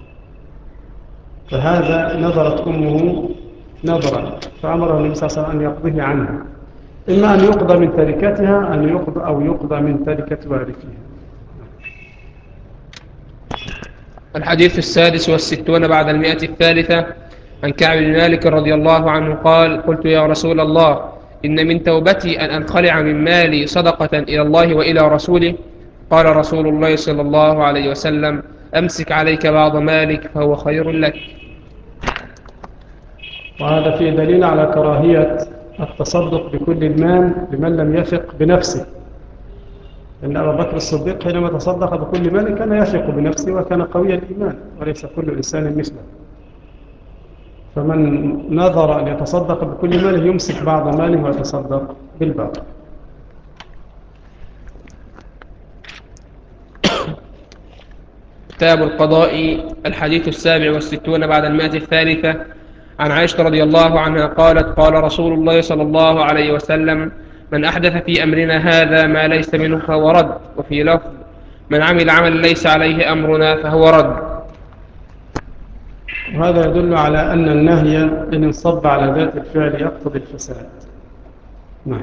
فهذا نذرت أمه نذرا فأمره النبي صلى الله عليه وسلم أن يقضيه عنها، إما أن يقضى من تركتها أو يقضى من تركة وارثها. الحديث 66 بعد 100. عن كعب بن مالك رضي الله عنه قال قلت يا رسول الله إن من توبتي أن أنخلع من مالي صدقة إلى الله وإلى رسوله، قال رسول الله صلى الله عليه وسلم أمسك عليك بعض مالك فهو خير لك. وهذا فيه دليل على كراهية التصدق بكل المال لمن لم يثق بنفسه، إن أبا بكر الصديق حينما تصدق بكل مال كان يثق بنفسه وكان قوي الإيمان، وليس كل إنسان مثله. فمن نظر أن يتصدق بكل ماله يمسك بعض ماله ويتصدق بالباقي. كتاب القضاء. الحديث 67 بعد 100. عن عائشة رضي الله عنها قالت قال رسول الله صلى الله عليه وسلم من أحدث في أمرنا هذا ما ليس منه فهو رد، وفي لفظ من عمل عمل ليس عليه أمرنا فهو رد. وهذا يدل على أن النهي إن انصب على ذات الفعل يقتضي الفساد. نعم.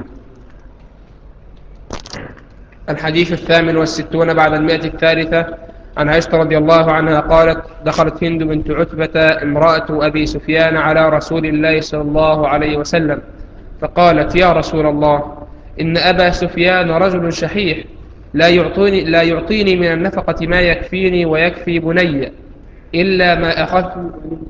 الحديث 68 بعد 100. عن عائشة رضي الله عنها قالت دخلت هند بنت عتبة امرأة أبي سفيان على رسول الله صلى الله عليه وسلم فقالت يا رسول الله إن أبا سفيان رجل شحيح لا يعطيني من النفقة ما يكفيني ويكفي بني إلا ما أخذت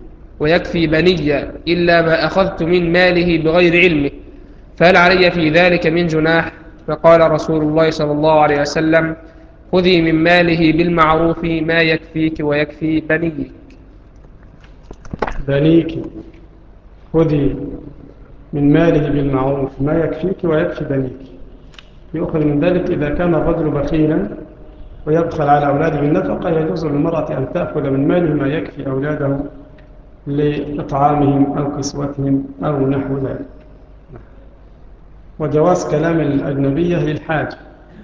من ماله بغير علمه، فهل علي في ذلك من جناح؟ فقال رسول الله صلى الله عليه وسلم خذي من ماله بالمعروف ما يكفيك ويكفي بنيك. خذي من ماله بالمعروف ما يكفيك ويكفي بنيك. يؤخذ من ذلك إذا كان الرجل بخيلا ويبخل على أولاده بالنفقة يجوز للمرأة أن تأخذ من ماله ما يكفي أولاده لإطعامهم أو كسوتهم أو نحو ذلك. وجواز كلام الأجنبية للحاجة،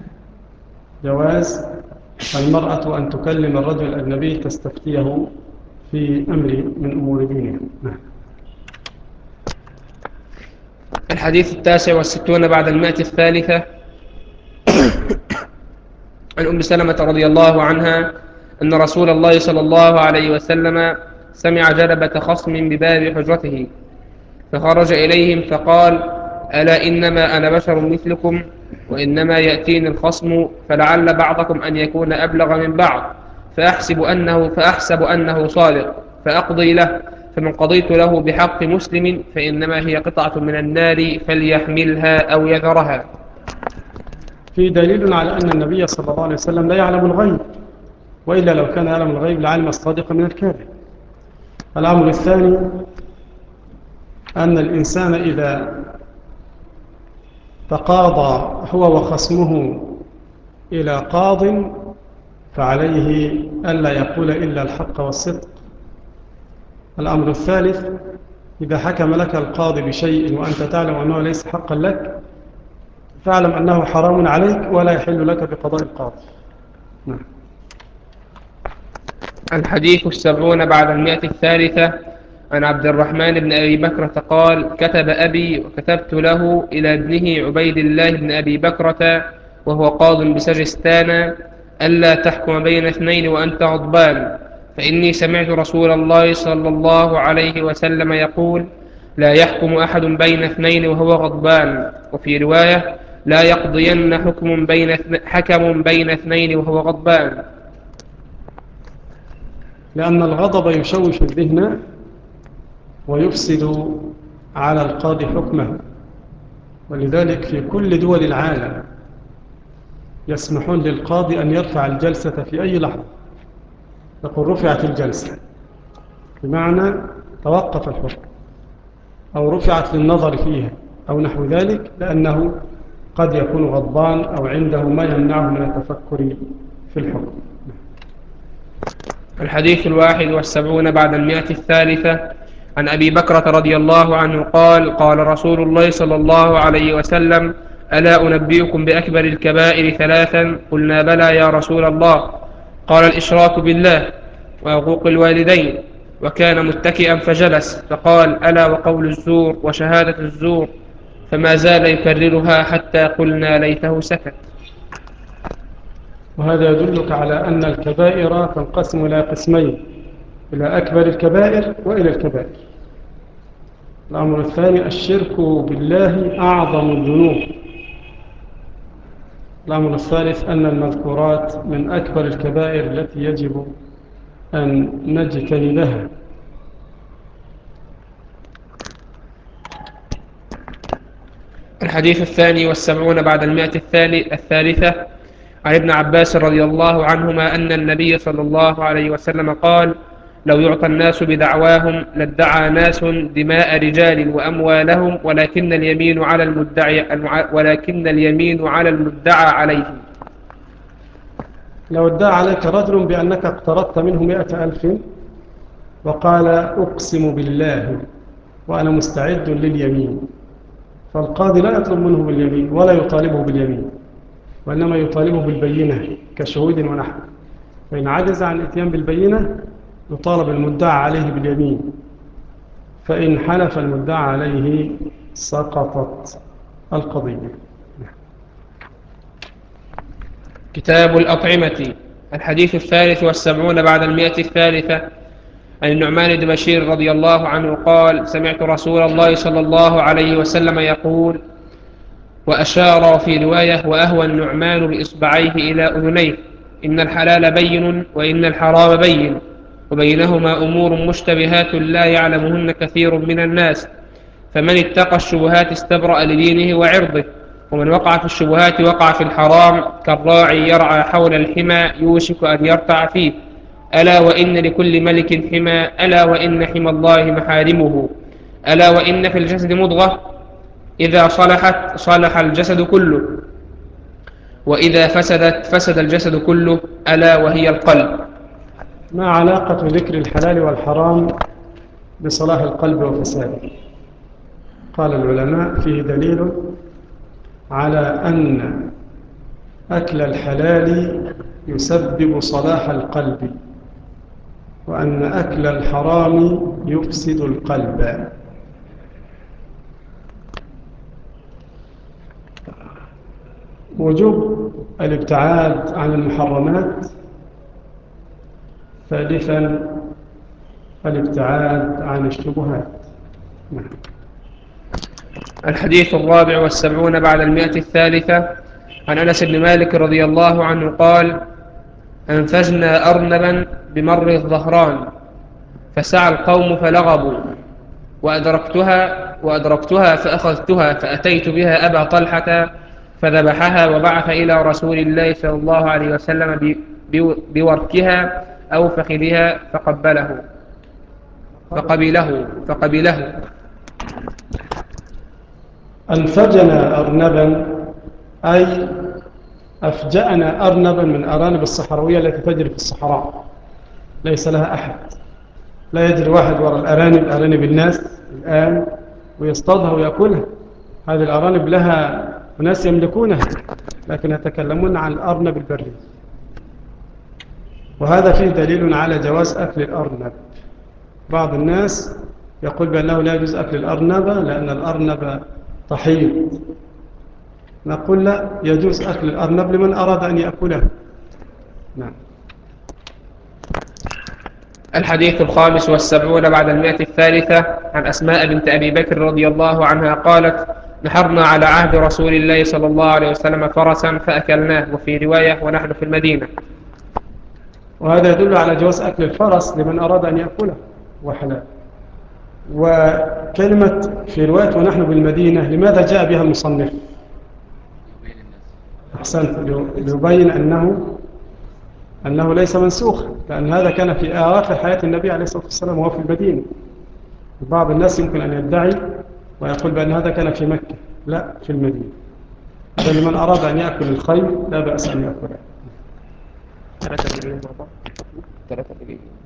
جواز المرأة أن تكلم الرجل الأجنبي تستفتيه في أمر من أمور دينها. الحديث 69 بعد 100. عن أم سلمة رضي الله عنها أن رسول الله صلى الله عليه وسلم سمع جلبة خصم بباب حجرته فخرج إليهم فقال: ألا إنما أنا بشر مثلكم وإنما يأتيني الخصم فلعل بعضكم أن يكون أبلغ من بعض فأحسب أنه صادق فأقضي له، فمن قضيت له بحق مسلم فإنما هي قطعة من النار فليحملها أو يذرها. في دليل على أن النبي صلى الله عليه وسلم لا يعلم الغيب، وإلا لو كان يعلم الغيب لعلم الصادق من الكاذب. الأمر الثاني أن الإنسان إذا تقاضى هو وخصمه إلى قاض فعليه ألا يقول إلا الحق والصدق. الأمر الثالث إذا حكم لك القاضي بشيء وأنت تعلم أنه ليس حقا لك فاعلم أنه حرام عليك ولا يحل لك بقضاء القاضي. نعم. الحديث 70 بعد 100. عن عبد الرحمن بن أبي بكرة قال: كتب أبي وكتبت له إلى ابنه عبيد الله بن أبي بكرة وهو قاض بسجستان ألا تحكم بين اثنين وأنت غضبان، فإني سمعت رسول الله صلى الله عليه وسلم يقول: لا يحكم أحد بين اثنين وهو غضبان. وفي رواية: لا يقضين حكم بين اثنين وهو غضبان. لأن الغضب يشوش الذهن ويفسد على القاضي حكمه، ولذلك في كل دول العالم يسمحون للقاضي أن يرفع الجلسة في أي لحظة، يقول رفعت الجلسة، بمعنى توقف الحكم أو رفعت للنظر فيها أو نحو ذلك، لأنه قد يكون غضبان أو عنده ما يمنعه من التفكر في الحكم. الحديث 71 بعد 100. عن أبي بكرة رضي الله عنه قال: قال رسول الله صلى الله عليه وسلم: ألا أنبئكم بأكبر الكبائر 3؟ قلنا: بلى يا رسول الله. قال: الإشراك بالله وعقوق الوالدين. وكان متكئا فجلس فقال: ألا وقول الزور وشهادة الزور. فما زال يكررها حتى قلنا ليته سكت. وهذا يدلك على أن الكبائر تنقسم إلى قسمين: إلى أكبر الكبائر وإلى الكبائر. الأمر الثاني الشرك بالله أعظم الذنوب. الأمر الثالث أن المذكورات من أكبر الكبائر التي يجب أن نجتنبها. الحديث 72 بعد 100 عن ابن عباس رضي الله عنهما أن النبي صلى الله عليه وسلم قال: لو يعطى الناس بدعواهم لادعى ناس دماء رجال وأموالهم ولكن اليمين على المدعى عليه. لو ادعى عليك رجل بأنك اقترضت منه 100,000 وقال أقسم بالله وأنا مستعد لليمين، فالقاضي لا يطلب منه باليمين ولا يطالبه باليمين، وإنما يطالبه بالبينة كشهود ونحو. فإن عجز عن الاتيان بالبينة يطالب المدعى عليه باليمين، فإن حلف المدعى عليه سقطت القضية. كتاب الأطعمة. الحديث 73 بعد 100. عن النعمان بن بشير رضي الله عنه قال: سمعت رسول الله صلى الله عليه وسلم يقول، وأشار في رواية: وأهوى النعمان بإصبعيه إلى أذنيه، إن الحلال بين وإن الحرام بين وبينهما أمور مشتبهات لا يعلمهن كثير من الناس، فمن اتقى الشبهات استبرأ لدينه وعرضه، ومن وقع في الشبهات وقع في الحرام كالراعي يرعى حول الحمى يوشك أن يرتع فيه. ألا وإن لكل ملك حمى، ألا وإن حمى الله محارمه، ألا وإن في الجسد مضغة إذا صلحت صلح الجسد كله، وإذا فسدت فسد الجسد كله، ألا وهي القلب. ما علاقة ذكر الحلال والحرام بصلاح القلب وفساده؟ قال العلماء فيه دليل على أن أكل الحلال يسبب صلاح القلب، وأن أكل الحرام يفسد القلب. وجوب الابتعاد عن المحرمات. ثالثا الابتعاد عن الشبهات. الحديث 74 بعد 100. عن أنس بن مالك رضي الله عنه قال: أنفجنا أرنبا بمر الظهران فسعى القوم فلغبوا، وأدركتها فأخذتها فأتيت بها أبا طلحة فذبحها وبعث إلى رسول الله صلى الله عليه وسلم بوركها أو فخذها فقبله. أنفجنا أرنبا أي أفجأنا أرنبا من أرانب الصحراوية التي تجري في الصحراء، ليس لها أحد، لا يجري واحد وراء أرانب الناس الآن ويصطادها ويأكلها. هذه الأرانب لها ناس يملكونها، لكن يتكلمون عن الأرنب البري. وهذا فيه دليل على جواز أكل الأرنب. بعض الناس يقول بأنه لا يجوز أكل الأرنب لأن الأرنب طحيط. نقول لا، يجوز أكل الأرنب لمن أراد أن يأكله. نعم. الحديث 75 بعد 100. عن أسماء بنت أبي بكر رضي الله عنها قالت: نحرنا على عهد رسول الله صلى الله عليه وسلم فرسا فأكلناه، وفي رواية ونحن في المدينة. وهذا يدل على جواز أكل الفرس لمن أراد أن يأكله وحلال. وكلمة في رواية ونحن بالمدينة لماذا جاء بها المصنف؟ أحسنت، ليبين أنه ليس منسوخ، لأن هذا كان في آخر حياة النبي عليه الصلاة والسلام وهو في المدينة. بعض الناس يمكن أن يدعي ويقول بأن هذا كان في مكة، لا، في المدينة. هذا لمن أراد أن يأكل الخيل لا بأس أن يأكله. 3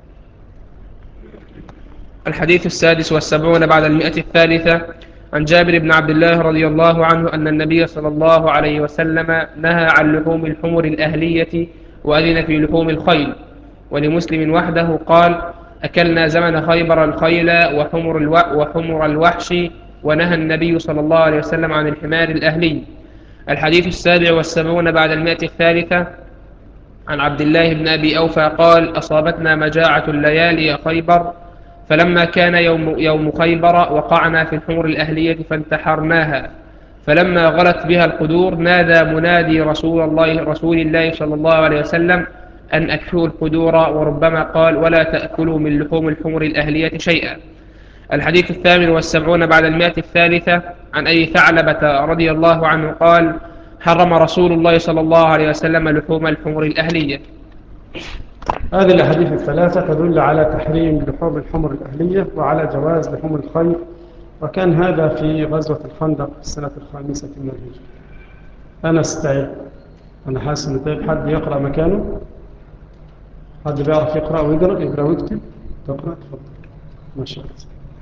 الحديث 76 بعد 100. عن جابر بن عبد الله رضي الله عنه أن النبي صلى الله عليه وسلم نهى عن لحوم الحمر الأهلية وأذن في لحوم الخيل. ولمسلم وحده قال: أكلنا زمن خيبر الخيل وحمر الوحش، ونهى النبي صلى الله عليه وسلم عن الحمار الأهلي. الحديث 77 بعد 100. عن عبد الله بن أبي أوفى قال: أصابتنا مجاعة الليالي خيبر، فلما كان يوم خيبر وقعنا في الحمر الأهلية فانتحرناها، فلما غلت بها القدور نادى منادي رسول الله صلى الله عليه وسلم أن أكفوا القدور، وربما قال: ولا تأكلوا من لحوم الحمر الأهلية شيئا. الحديث 78 بعد 100. عن أبي ثعلبة رضي الله عنه قال: حرم رسول الله صلى الله عليه وسلم لحوم الحمر الأهلية. هذه الأحاديث الثلاثة تدل على تحريم لحوم الحمر الأهلية وعلى جواز لحوم الخيل، وكان هذا في غزوة الخندق في السنة 5 من الهجرة. أنا استعد، أنا حاسس إن طيب حد يقرأ مكانه، حد بيعرف يقرأ ويقرأ ويكتب، تقرأ تفضل. ما شاء الله،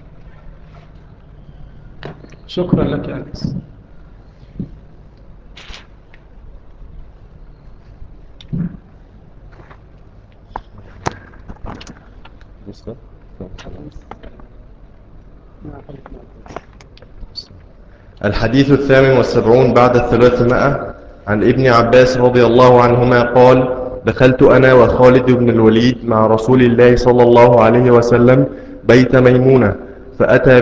شكرا لك يا أنس. الحديث 78 بعد 300. عن ابن عباس رضي الله عنهما قال: دخلت أنا وخالد بن الوليد مع رسول الله صلى الله عليه وسلم بيت ميمونة، فأتي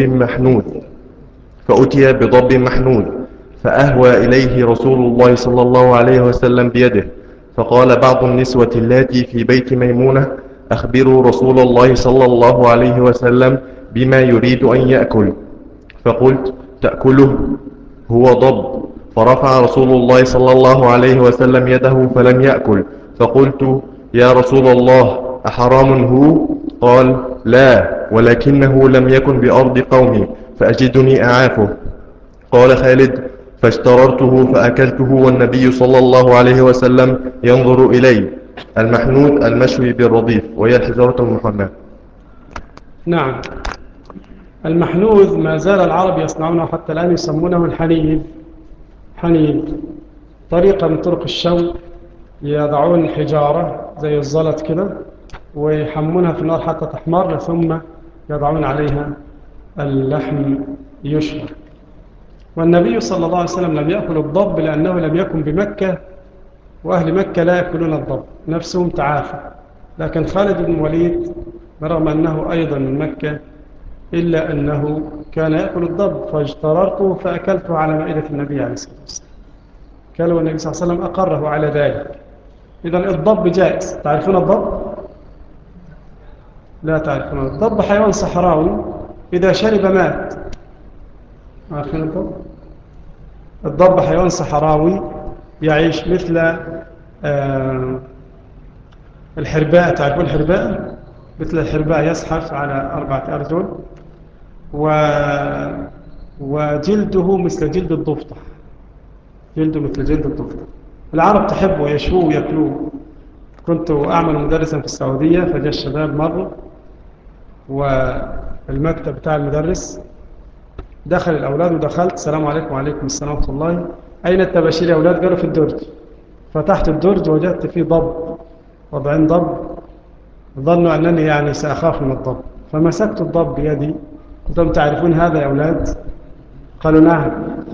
بضب محنود فأهوى إليه رسول الله صلى الله عليه وسلم بيده، فقال بعض النسوة اللاتي في بيت ميمونة: أخبروا رسول الله صلى الله عليه وسلم بما يريد أن يأكل. فقلت: تأكله هو ضب. فرفع رسول الله صلى الله عليه وسلم يده فلم يأكل. فقلت: يا رسول الله، أحرام هو؟ قال: لا، ولكنه لم يكن بأرض قومي فأجدني أعافه. قال خالد: فاشتررته فأكلته والنبي صلى الله عليه وسلم ينظر إلي. المحنود المشوي بالرضيف، وهي الحجارة المحماة. نعم، المحنوذ ما زال العرب يصنعونه حتى الآن، يسمونه الحنيذ. حنيذ طريقة من طرق الشوي، يضعون حجارة زي الزلط كده ويحمونها في النار حتى تحمر، ثم يضعون عليها اللحم يشوى. والنبي صلى الله عليه وسلم لم يأكل الضب لأنه لم يكن بمكة، وأهل مكة لا يأكلون الضب، نفسهم تعافى. لكن خالد بن الوليد برغم أنه أيضا من مكة إلا أنه كان يأكل الضب، فاجتررته فأكلته على مائدة النبي عليه الصلاة والسلام. كان النبي صلى الله عليه وسلم أقره على ذلك. إذن الضب جائز. تعرفون الضب؟ لا تعرفون. الضب حيوان صحراوي إذا شرب مات. عارفين الضب؟ الضب حيوان صحراوي يعيش مثل الحرباء. تعرفون الحرباء؟ مثل الحرباء يزحف على 4 أرجل، وجلده مثل جلد الضفدع. جلده مثل جلد الضفدع. العرب تحبه ويشوه ويأكلوه. كنت أعمل مدرسا في السعودية، فجاء الشباب مرة والمكتب بتاع المدرس، دخل الأولاد ودخلت: السلام عليكم. وعليكم السلام ورحمة الله. أين التباشير يا أولاد؟ قالوا في الدرج. فتحت الدرج وجدت فيه ضب، وضعين ضب. ظنوا أنني يعني سأخاف من الضب، فمسكت الضب بيدي قلت لهم: تعرفون هذا يا أولاد؟ قالوا: نعم.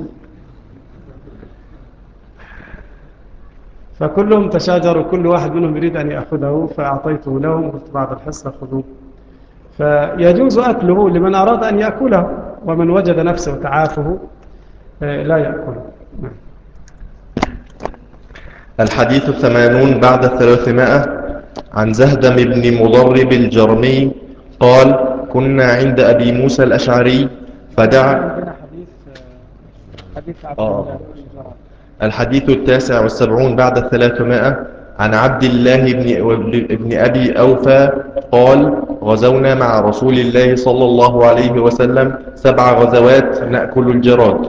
فكلهم تشاجروا، كل واحد منهم يريد أن يأخذه، فأعطيته لهم وقلت: بعد الحصة خذوه. فيجوز أكله لمن أراد أن يأكله، ومن وجد نفسه تعافه لا يأكله. الحديث 80 بعد 300. عن زهدم بن مضرب الجرمي قال: كنا عند أبي موسى الأشعري فدعا. الحديث 79 بعد 300. عن عبد الله بن أبي أوفى قال: غزونا مع رسول الله صلى الله عليه وسلم 7 غزوات نأكل الجراد.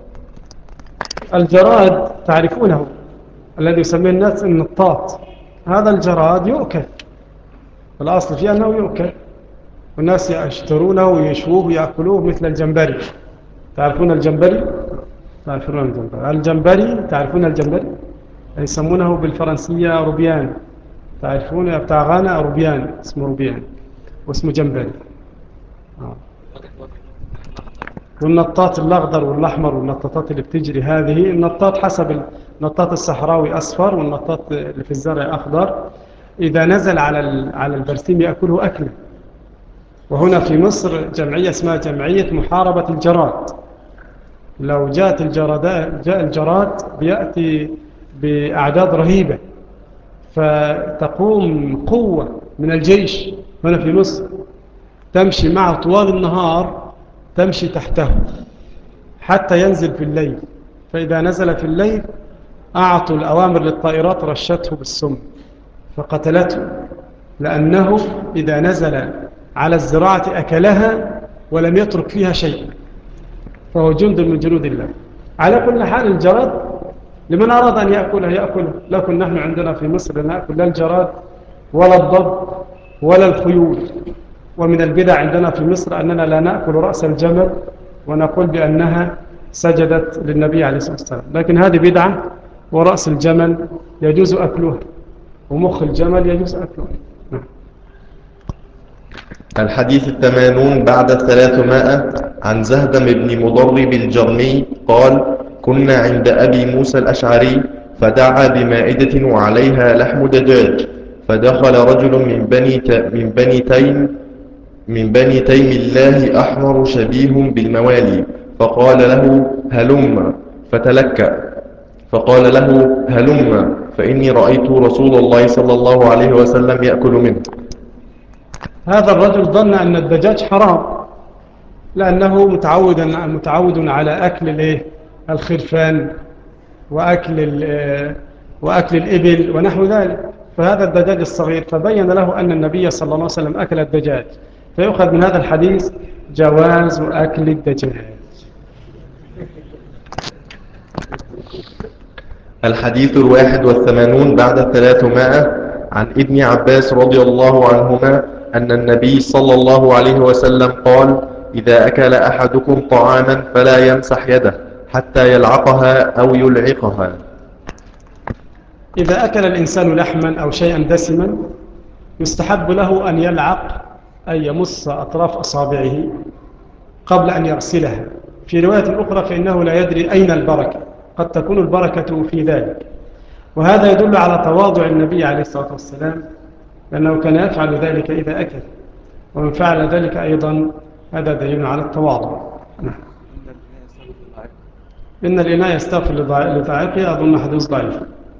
الجراد تعرفونه، الذي يسميه الناس النطاط. هذا الجراد يؤكل، الأصل فيه أنه يؤكل، والناس يشترونه ويشووه ويأكلوه مثل الجمبري. تعرفون الجمبري؟ تعرفون الجمبري؟ الجمبري تعرفون الجمبري؟ يسمونه بالفرنسية روبيان. تعرفون بتاع غانا؟ روبيان، اسمه روبيان واسمه جمبري. والنطاط الأخضر والأحمر والنطاطات اللي بتجري هذه، النطاط حسب النطاط الصحراوي أصفر، والنطاط اللي في الزرع أخضر. إذا نزل على البرسيم يأكله أكله. وهنا في مصر جمعية اسمها جمعية محاربة الجراد. لو جاء الجراد بيأتي بأعداد رهيبة، فتقوم قوة من الجيش هنا في مصر تمشي معه طوال النهار، تمشي تحته حتى ينزل في الليل. فإذا نزل في الليل أعطوا الأوامر للطائرات رشته بالسم فقتلته، لأنه إذا نزل على الزراعة أكلها ولم يترك فيها شيء، فهو جند من جنود الله. على كل حال الجراد لمن أراد أن يأكله يأكله، لكن نحن عندنا في مصر لا نأكل لا الجراد ولا الضب ولا الخيول. ومن البدع عندنا في مصر أننا لا نأكل رأس الجمل ونقول بأنها سجدت للنبي عليه الصلاة والسلام، لكن هذه بدعة. ورأس الجمل يجوز أكله، ومخ الجمل يجوز أكله. الحديث 80 بعد 300. عن زهدم بن مضرب الجرمي قال: كنا عند أبي موسى الأشعري فدعا بمائدة وعليها لحم دجاج، فدخل رجل من بني تيم الله أحمر شبيه بالموالي، فقال له: هلم. فتلكأ فقال له: هلم فإني رأيت رسول الله صلى الله عليه وسلم يأكل منه. هذا الرجل ظن أن الدجاج حرام، لأنه متعود على أكل الخرفان وأكل الإبل ونحو ذلك، فهذا الدجاج الصغير. فبين له أن النبي صلى الله عليه وسلم أكل الدجاج، فيؤخذ من هذا الحديث جواز أكل الدجاج. الحديث 81 بعد 300 عن ابن عباس رضي الله عنهما أن النبي صلى الله عليه وسلم قال: إذا أكل أحدكم طعاما فلا يمسح يده حتى يلعقها أو يلعقها. إذا أكل الإنسان لحما أو شيئا دسما يستحب له أن يلعق، أي يمص أطراف أصابعه قبل أن يغسلها. في رواية أخرى فإنه لا يدري أين البركة، قد تكون البركة في ذلك. وهذا يدل على تواضع النبي عليه الصلاة والسلام، لأنه كان يفعل ذلك إذا أكل، ومن فعل ذلك أيضا هذا دليل على التواضع. إن الإناء يستغفر لضعيفه، أظن حديث ضعيف.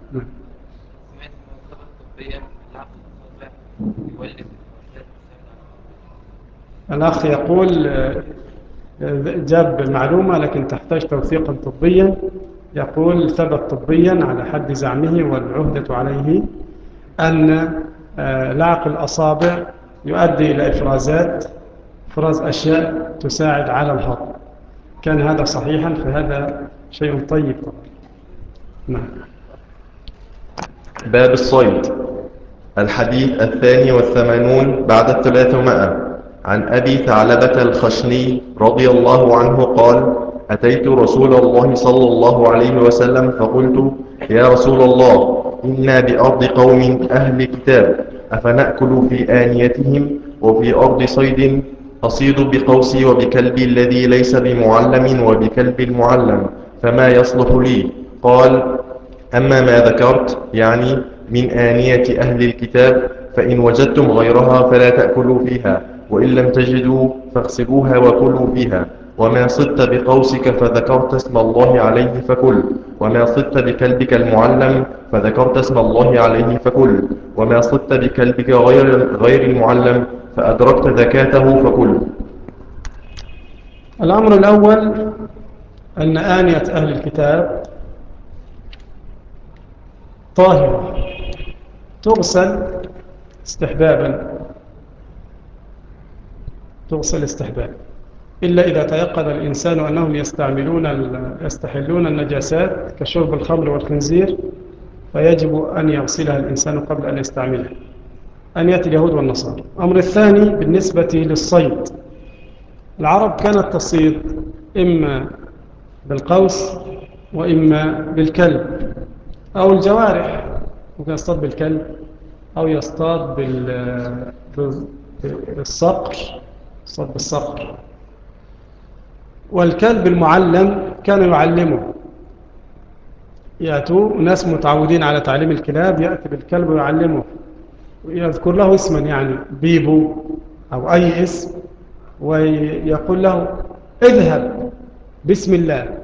الأخ يقول جاب معلومة لكن تحتاج توثيقا طبيا. يقول ثبت طبيا على حد زعمه والعهدة عليه أن لعق الأصابع يؤدي إلى إفراز أشياء تساعد على الهضم. كان هذا صحيحا فهذا شيء طيب طبعا. نعم. باب الصيد. الحديث 82 بعد 300 عن أبي ثعلبة الخشني رضي الله عنه قال: أتيت رسول الله صلى الله عليه وسلم فقلت: يا رسول الله، إنا بأرض قوم أهل كتاب، أفنأكل في آنيتهم وفي أرض صيد؟ أصيد بقوسي وبكلبي الذي ليس بمعلم وبكلب المعلم، فما يصلح لي؟ قال: أما ما ذكرت، يعني من آنية أهل الكتاب، فإن وجدتم غيرها فلا تأكلوا فيها، وإن لم تجدوا فاغسلوها وكلوا فيها. وما صدت بقوسك فذكرت اسم الله عليه فكل، وما صدت بكلبك المعلم فذكرت اسم الله عليه فكل، وما صدت بكلبك غير المعلم فأدركت ذكاته فكل. الأمر الأول أن آنية أهل الكتاب طاهرة تغسل استحبابا، إلا إذا تيقن الإنسان أنهم يستحلون النجاسات كشرب الخمر والخنزير، فيجب أن يغسلها الإنسان قبل أن يستعملها، آنية اليهود والنصارى. الأمر الثاني بالنسبة للصيد، العرب كانت تصيد إما بالقوس وإما بالكلب أو الجوارح، ممكن يصطاد بالكلب أو يصطاد بالصقر، يصطاد بالصقر. والكلب المعلم كانوا يعلمه، يأتوا ناس متعودين على تعليم الكلاب، يأتي بالكلب ويعلمه، ويذكر له اسما يعني بيبو أو أي اسم، ويقول له اذهب بسم الله،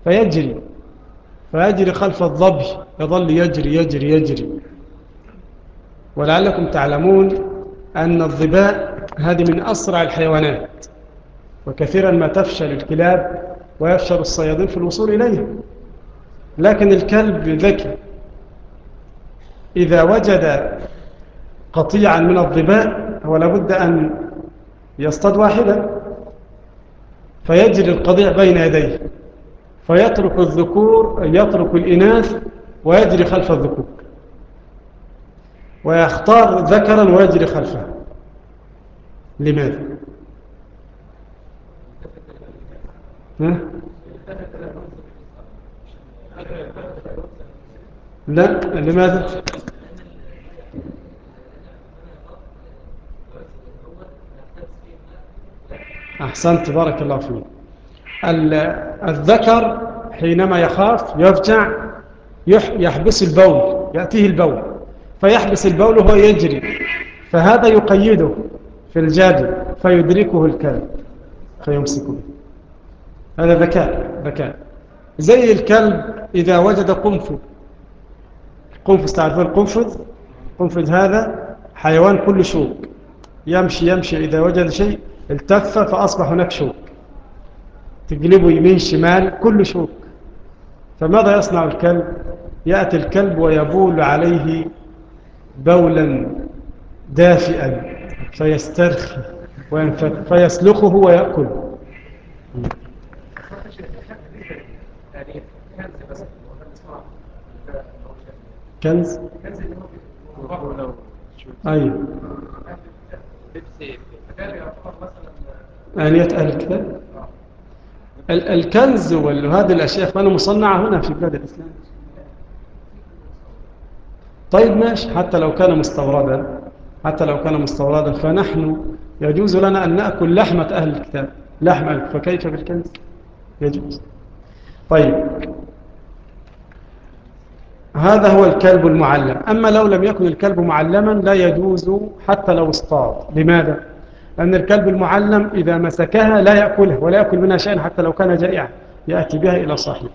فيجري خلف الظبي، يظل يجري يجري يجري. ولعلكم تعلمون أن الظباء هذه من أسرع الحيوانات، وكثيرا ما تفشل الكلاب ويفشل الصيادين في الوصول إليها، لكن الكلب ذكي، إذا وجد قطيعا من الظباء هو لابد أن يصطاد واحدا، فيجري القطيع بين يديه، فيترك الإناث ويجري خلف الذكور، ويختار ذكرا ويجري خلفه. لماذا؟ لا، لماذا؟ أحسنت، بارك الله فيك. الذكر حينما يخاف يفجع يحبس البول، يأتيه البول فيحبس البول وهو يجري، فهذا يقيده في الجادي فيدركه الكلب فيمسكه. هذا ذكاء. زي الكلب إذا وجد قنفذ، تعرفون القنفذ هذا حيوان كل شوك، يمشي إذا وجد شيء التف فأصبح هناك شوك، تقلبه يمين شمال كل شوك. فماذا يصنع الكلب؟ يأتي الكلب ويبول عليه بولا دافئا فيسترخي وينفث فيسلخه ويأكل. كنز. أيوه. آنية أهل الكتاب. الكنز وهذه الأشياء فأنا مصنعة هنا في بلاد الإسلام. طيب ماشي، حتى لو كان مستوردا فنحن يجوز لنا أن نأكل لحمة أهل الكتاب، فكيف بالكنز؟ يجوز. طيب هذا هو الكلب المعلم. أما لو لم يكن الكلب معلما لا يجوز حتى لو اصطاد. لماذا؟ لأن الكلب المعلم إذا مسكها لا يأكلها ولا يأكل منها شيئا حتى لو كان جائعا، يأتي بها إلى صاحبه.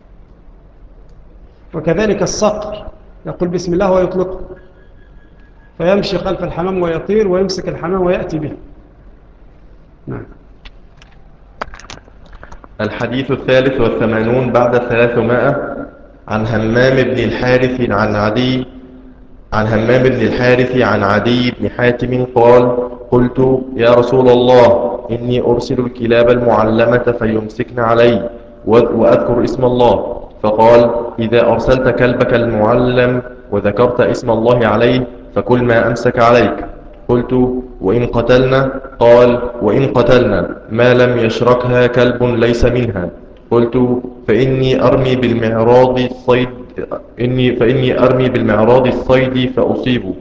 وكذلك الصقر يقول بسم الله ويطلقه، فيمشي خلف الحمام ويطير ويمسك الحمام ويأتي به. نعم. الحديث 83 بعد 300 عن همام بن الحارث عن عدي بن حاتم قال: قلت يا رسول الله إني أرسل الكلاب المعلمة فيمسكن علي وأذكر اسم الله، فقال: إذا أرسلت كلبك المعلم وذكرت اسم الله عليه فكل ما أمسك عليك. قلت: وإن قتلنا؟ قال: وإن قتلنا ما لم يشركها كلب ليس منها. قلت: فإني أرمي بالمعراض الصيد فأصيب.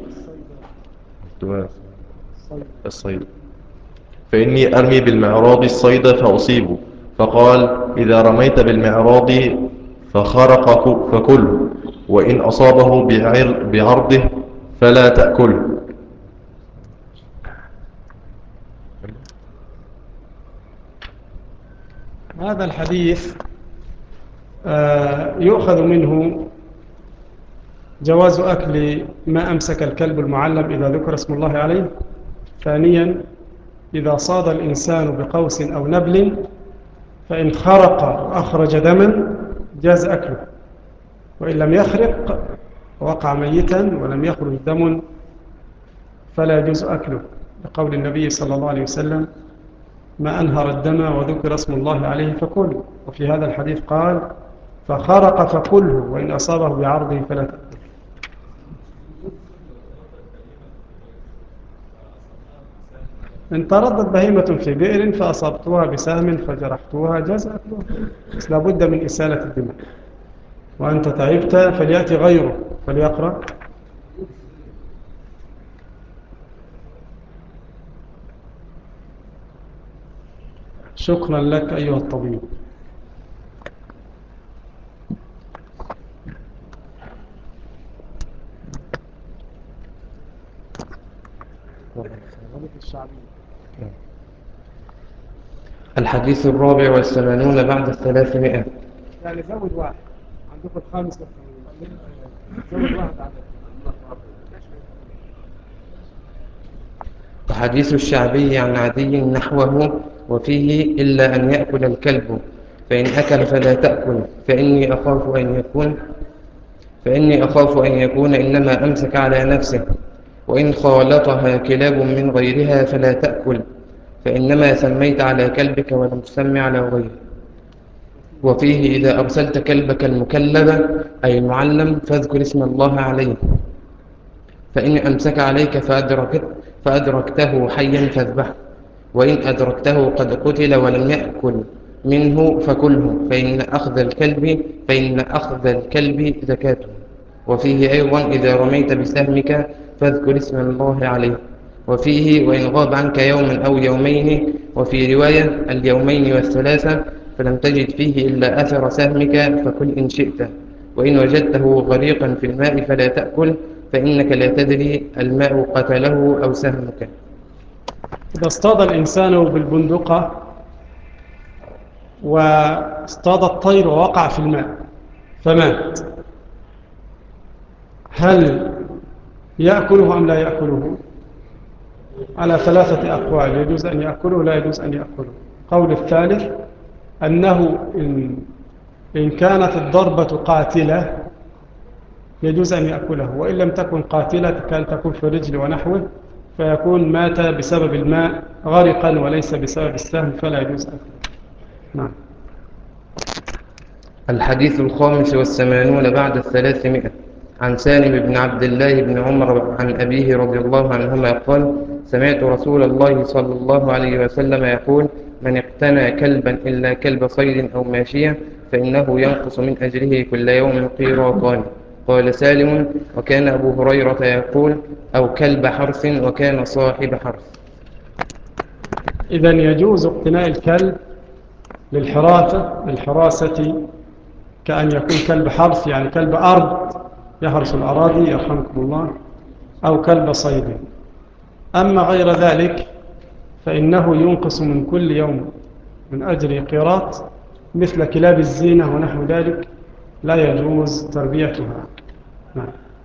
فقال: إذا رميت بالمعراض فخرق فكله، وإن أصابه بعرضه فلا تأكله. هذا الحديث يؤخذ منه جواز أكل ما أمسك الكلب المعلم إذا ذكر اسم الله عليه. ثانيا، إذا صاد الإنسان بقوس أو نبل فإن خرق وأخرج دما جاز أكله، وإن لم يخرق وقع ميتا ولم يخرج دم فلا يجوز أكله، لقول النبي صلى الله عليه وسلم: ما أنهر الدم وذكر اسم الله عليه فكل. وفي هذا الحديث قال: فخرق فكله، وإن أصابه بعرضه فلا تأكل. إن تردت بهيمة في بئر فأصبتها بسهم فجرحتها جاز أكلها، بس لابد من إسالة الدماء. وأنت تعبت فليأتي غيره فليقرأ. شكرا لك أيها الطبيب. الحديث 84 بعد 300. يعني زود واحد عندكم 85. زود واحد عدد. وحديث الشعبي عن عدي نحوه وفيه: إلا أن يأكل الكلب، فإن أكل فلا تأكل، فإني أخاف أن يكون إنما أمسك على نفسه، وإن خالطها كلاب من غيرها فلا تأكل، فإنما سميت على كلبك ولم تسمي على غيره. وفيه: إذا أرسلت كلبك المكلب أي المعلم فاذكر اسم الله عليه، فإن أمسك عليك فأدركته حيا فاذبحه، وإن أدركته قد قتل ولم يأكل منه فكله، فإن أخذ الكلب زكاته. وفيه أيضا: إذا رميت بسهمك فاذكر اسم الله عليه. وفيه: وإن غاب عنك يوما أو يومين. وفي رواية: اليومين والثلاثة، فلم تجد فيه إلا أثر سهمك فكل إن شئت، وإن وجدته غريقا في الماء فلا تأكل، فإنك لا تدري الماء قتله أو سهمك. إذا اصطاد الإنسان بالبندقة واصطاد الطير ووقع في الماء فمات، هل يأكله أم لا يأكله؟ على 3 أقوال: يجوز أن يأكله لا يجوز أن يأكله. قول الثالث أنه إن كانت الضربة قاتلة يجوز أن يأكله، وإن لم تكن قاتلة كان تكون في الرجل ونحوه فيكون مات بسبب الماء غرقا وليس بسبب السهم فلا يجوز أكله. نعم. الحديث 85 بعد 300. عن سالم بن عبد الله بن عمر عن أبيه رضي الله عنهما قال سمعت رسول الله صلى الله عليه وسلم يقول من اقتنى كلبا إلا كلب صيد أو ماشية فإنه ينقص من أجره كل يوم قيراطان. قال سالم وكان أبو هريرة يقول أو كلب حرث وكان صاحب حرث. إذن يجوز اقتناء الكلب للحراسة كأن يكون كلب حرث يعني كلب أرض يحرس الأراضي يرحمكم الله، أو كلب صيد. أما غير ذلك فإنه ينقص من كل يوم من أجر قيراط، مثل كلاب الزينة ونحو ذلك لا يجوز تربيتها. نعم.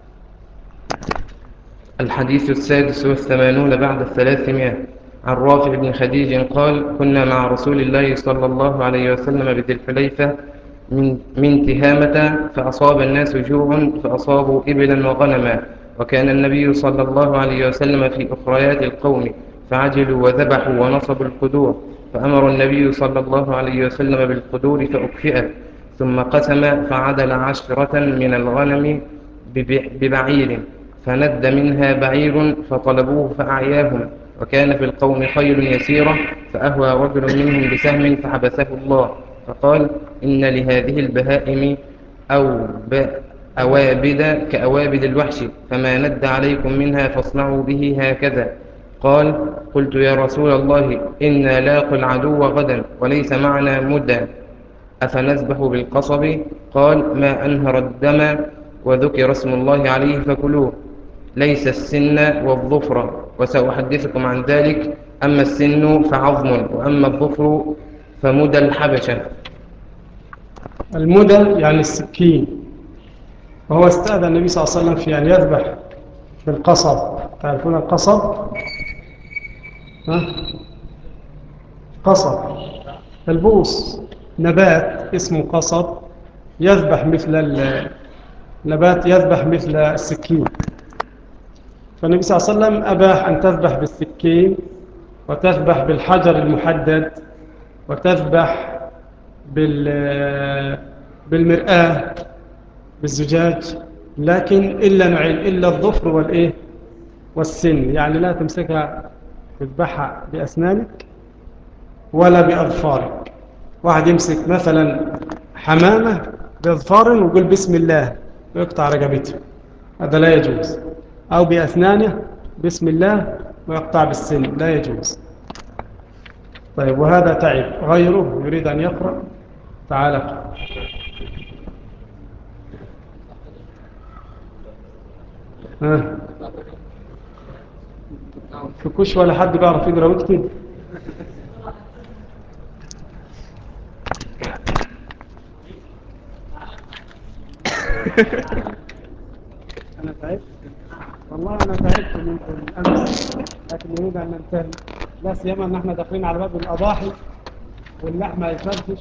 الحديث 86 بعد 300 عن رافع بن خديج قال كنا مع رسول الله صلى الله عليه وسلم بذي الحليفة من تهامة فأصاب الناس جوع فأصابوا إبلا وغنما، وكان النبي صلى الله عليه وسلم في أخريات القوم فعجلوا وذبحوا ونصبوا القدور، فأمر النبي صلى الله عليه وسلم بالقدور فأكفئت، ثم قسم فعدل 10 من الغنم ببعير، فند منها بعير فطلبوه فأعياهم، وكان في القوم خيل يسيرة فأهوى رجل منهم بسهم فحبسه الله، فقال إن لهذه البهائم أوابد كأوابد الوحش، فما ند عليكم منها فاصنعوا به هكذا. قال قلت يا رسول الله إنا لاقوا العدو غدا وليس معنا مدى أفنذبح بالقصب؟ قال ما أنهر الدم وذكر اسم الله عليه فكلوه، ليس السن والظفر، وسأحدثكم عن ذلك، أما السن فعظم وأما الظفر فمدى الحبشة. المدى يعني السكين، وهو استأذن النبي صلى الله عليه وسلم في أن يذبح بالقصب. تعرفون القصب؟ قصب البوص، نبات اسمه قصب يذبح مثل النبات يذبح مثل السكين، فالنبي صلى الله عليه وسلم أباح أن تذبح بالسكين وتذبح بالحجر المحدد وتذبح بالمرآة بالزجاج، لكن إلا نوعين، إلا الظفر والإيه والسن، يعني لا تمسكها تذبحها بأسنانك ولا بأظفارك. واحد يمسك مثلا حمامة بأظفار ويقول بسم الله ويقطع رقبته، هذا لا يجوز، أو بأسنانه بسم الله ويقطع بالسن، لا يجوز. طيب، وهذا تعب، غيره يريد أن يقرأ، تعال اقرأ. في كوش ولا حد بيعرف يقرأ ويكتب؟ أنا تعبت والله، أنا تعبت منكم أمس، لكن نريد أن ننتهي، لا سيما أن احنا داخلين على باب الأضاحي واللحمة يفرفش.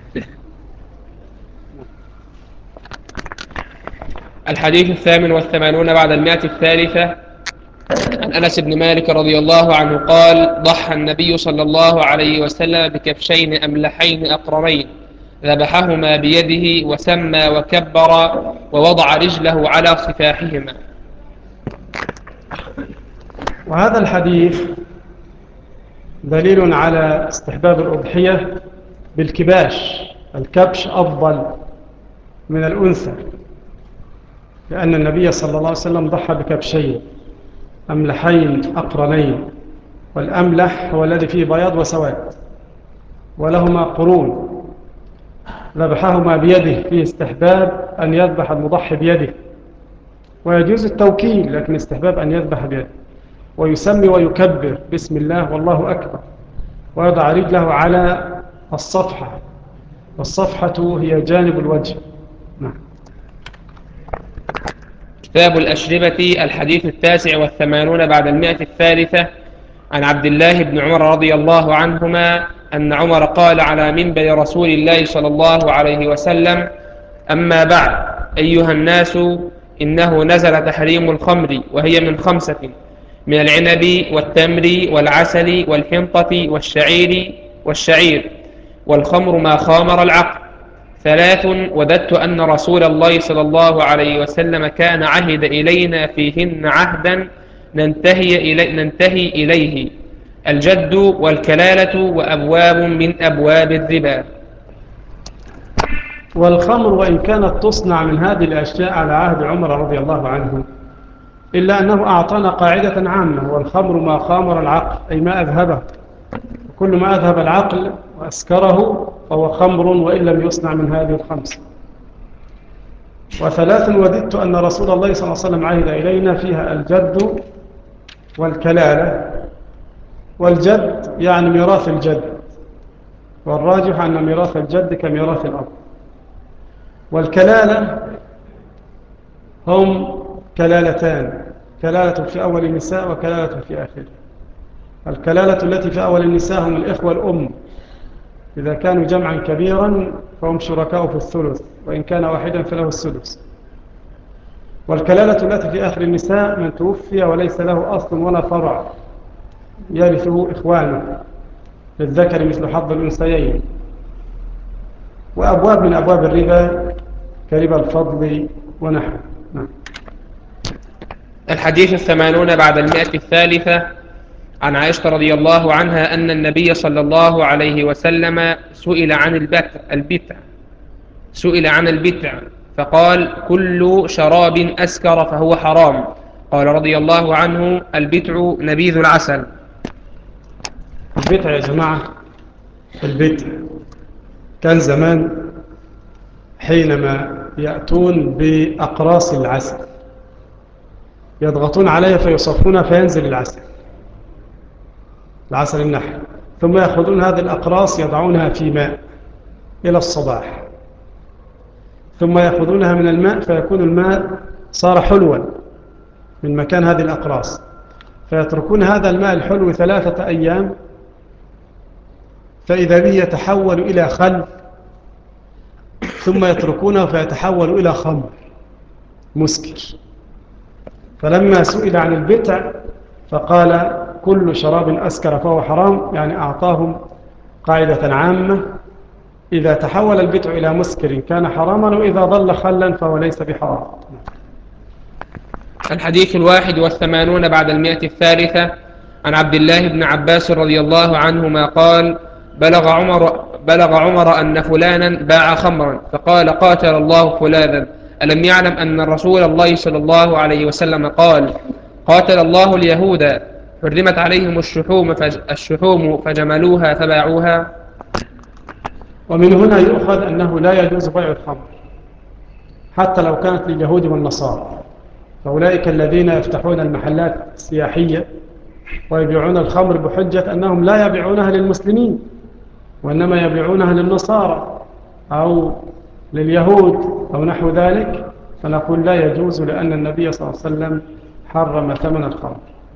الحديث 88 بعد 100 عن أنس بن مالك رضي الله عنه قال ضحى النبي صلى الله عليه وسلم بكبشين أملحين أقرنين ذبحهما بيده وسمى وكبر ووضع رجله على صفاحهما. وهذا الحديث دليل على استحباب الأضحية بالكباش، الكبش أفضل من الأنثى، لأن النبي صلى الله عليه وسلم ضحى بكبشين أملحين أقرنين، والأملح هو الذي فيه بياض وسواد ولهما قرون، ذبحهما بيده، فيه استحباب أن يذبح المضحي بيده، ويجوز التوكيل، لكن استحباب أن يذبح بيده، ويسمي ويكبر بسم الله والله أكبر، ويضع رجله على الصفحة، والصفحة هي جانب الوجه. نعم. كتاب الأشربة. الحديث 89 بعد 100 عن عبد الله بن عمر رضي الله عنهما أن عمر قال على منبر رسول الله صلى الله عليه وسلم أما بعد أيها الناس إنه نزل تحريم الخمر، وهي من 5: من العنب والتمر والعسل والحنطة والشعير، والخمر ما خامر العقل، 3 وددت أن رسول الله صلى الله عليه وسلم كان عهد إلينا فيهن عهدا ننتهي إليه: الجد والكلالة وأبواب من أبواب الربا. والخمر وإن كانت تصنع من هذه الأشياء على عهد عمر رضي الله عنه، إلا أنه أعطانا قاعدة عامة: والخمر ما خامر العقل، أي ما أذهبه، كل ما أذهب العقل وأسكره فهو خمر وإن لم يصنع من هذه الخمس. 3 وددت أن رسول الله صلى الله عليه وسلم عهد إلينا فيها الجد والكلالة. والجد يعني ميراث الجد، والراجح أن ميراث الجد كميراث الأب. والكلالة هم كلالتان: كلالة في أول النساء وكلالة في آخره. الكلالة التي في أول النساء هم الإخوة الأم، إذا كانوا جمعا كبيرا فهم شركاء في الثلث، وإن كان واحدا فله السدس. والكلالة التي في آخر النساء من توفي وليس له أصل ولا فرع، يرثه إخوانه، للذكر مثل حظ الأنثيين. وأبواب من أبواب الربا كربا الفضل ونحوه. الحديث 80 بعد 100 عن عائشة رضي الله عنها أن النبي صلى الله عليه وسلم سئل عن البتع فقال: كل شراب أسكر فهو حرام. قال رضي الله عنه: البتع نبيذ العسل. البتع يا جماعة، البتع كان زمان حينما يأتون بأقراص العسل يضغطون عليها فيصفونها فينزل العسل النحل، ثم يأخذون هذه الأقراص يضعونها في ماء إلى الصباح، ثم يأخذونها من الماء فيكون الماء صار حلوا من مكان هذه الأقراص، فيتركون هذا الماء الحلو 3 أيام، فإذا به يتحول إلى خل، ثم يتركونه فيتحول إلى خمر مسكر. فلما سئل عن البتع فقال: كل شراب أسكر فهو حرام، يعني أعطاهم قاعدة عامة: إذا تحول البتع إلى مسكر كان حراما، وإذا ظل خلا فهو ليس بحرام. الحديث 81 بعد 100 عن عبد الله بن عباس رضي الله عنهما قال: بلغ عمر أن فلانا باع خمرا، فقال: قاتل الله فلانا، ألم يعلم أن رسول الله صلى الله عليه وسلم قال: قاتل الله اليهود، حرمت عليهم الشحوم فجملوها فباعوها. ومن هنا يؤخذ أنه لا يجوز بيع الخمر حتى لو كانت لليهود والنصارى، فأولئك الذين يفتحون المحلات السياحية ويبيعون الخمر بحجة أنهم لا يبيعونها للمسلمين وإنما يبيعونها للنصارى أو لليهود أو نحو ذلك، فنقول لا يجوز، لأن النبي صلى الله عليه وسلم حرم ثمن الخمر.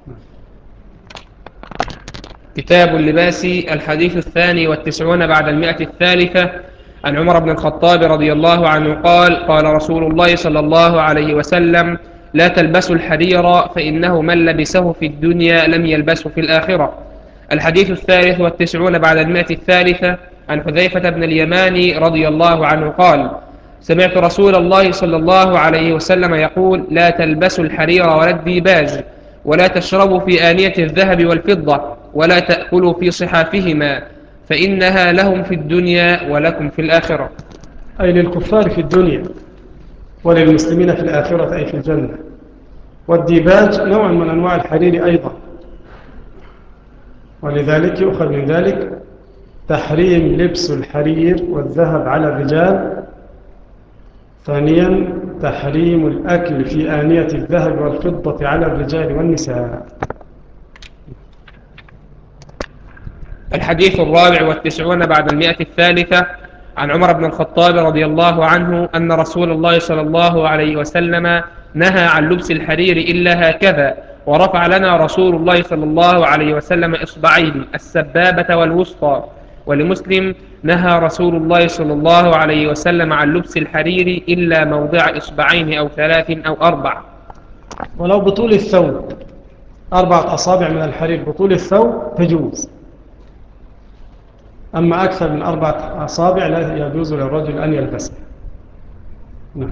كتاب اللباس. الحديث 92 بعد 100 عن عمر بن الخطاب رضي الله عنه قال: قال رسول الله صلى الله عليه وسلم: لا تلبسوا الحرير، فإنه من لبسه في الدنيا لم يلبسه في الآخرة. الحديث 93 بعد 100 عن حذيفة بن اليمان رضي الله عنه قال: سمعت رسول الله صلى الله عليه وسلم يقول: لا تلبسوا الحرير ولا الديباج، ولا تشربوا في آنية الذهب والفضة، ولا تأكلوا في صحافهما، فإنها لهم في الدنيا ولكم في الآخرة. أي للكفار في الدنيا وللمسلمين في الآخرة، أي في الجنة. والديباج نوع من أنواع الحرير أيضا، ولذلك يؤخذ من ذلك تحريم لبس الحرير والذهب على الرجال. ثانيا تحريم الأكل في آنية الذهب والفضة على الرجال والنساء. الحديث 94 بعد 100 عن عمر بن الخطاب رضي الله عنه أن رسول الله صلى الله عليه وسلم نهى عن لبس الحرير إلا هكذا، ورفع لنا رسول الله صلى الله عليه وسلم إصبعين، السبابة والوسطى. ولمسلم: نهى رسول الله صلى الله عليه وسلم عن لبس الحرير إلا موضع إصبعين أو 3 أو 4. ولو بطول الثوب 4 أصابع من الحرير بطول الثوب تجوز. أما أكثر من 4 أصابع لا يجوز للرجل أن يلبسها. نعم.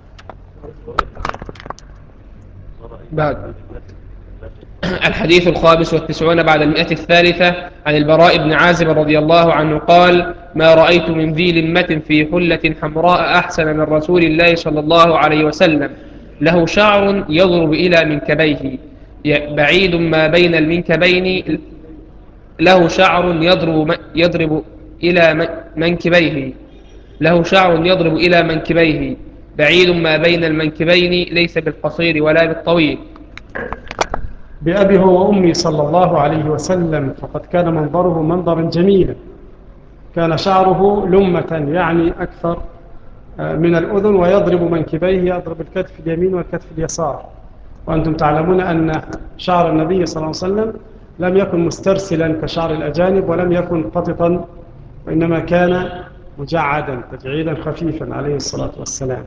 بعد الحديث 95 بعد 100 عن البراء بن عازب رضي الله عنه قال: ما رأيت من ذي لمة في حلة حمراء أحسن من رسول الله صلى الله عليه وسلم، له شعر يضرب إلى منكبيه بعيد ما بين المنكبين، له شعر يضرب إلى منكبيه، له شعر يضرب إلى منكبيه بعيد ما بين المنكبين، ليس بالقصير ولا بالطويل. بأبي هو وأمي صلى الله عليه وسلم، فقد كان منظره منظرا جميلا، كان شعره لمة يعني أكثر من الأذن، ويضرب منكبيه، يضرب الكتف اليمين والكتف اليسار. وأنتم تعلمون أن شعر النبي صلى الله عليه وسلم لم يكن مسترسلا كشعر الأجانب، ولم يكن قططا، وإنما كان مجعدا تجعيدا خفيفا عليه الصلاة والسلام،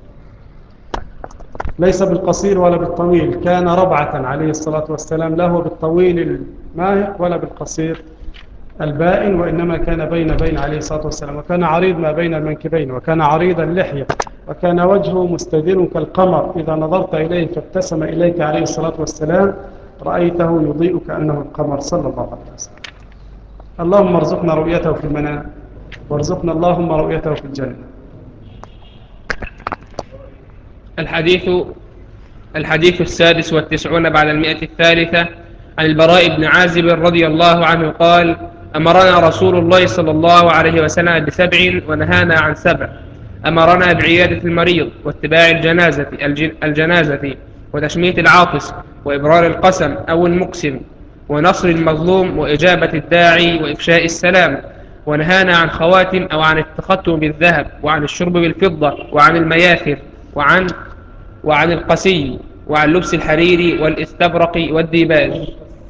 ليس بالقصير ولا بالطويل، كان ربعة عليه الصلاة والسلام، لا هو بالطويل الماهق ولا بالقصير البائن، وإنما كان بين عليه الصلاة والسلام، وكان عريض ما بين المنكبين، وكان عريض اللحية، وكان وجهه مستدير كالقمر، إذا نظرت إليه فابتسم إليك عليه الصلاة والسلام رأيته يضيء كأنه القمر صلى الله عليه وسلم. اللهم ارزقنا رؤيته في المنام، وارزقنا اللهم رؤيته في الجنة. الحديث 96 بعد 100 عن البراء بن عازب رضي الله عنه قال: أمرنا رسول الله صلى الله عليه وسلم ب7 ونهانا عن 7. أمرنا بعيادة المريض، واتباع الجنازة، وتشميت العاطس، وإبرار القسم أو المقسم، ونصر المظلوم، وإجابة الداعي، وإفشاء السلام. ونهانا عن خواتم أو عن التختم بالذهب، وعن الشرب بالفضة، وعن المياثر، وعن القسي، وعن لبس الحرير والاستبرق والديباج.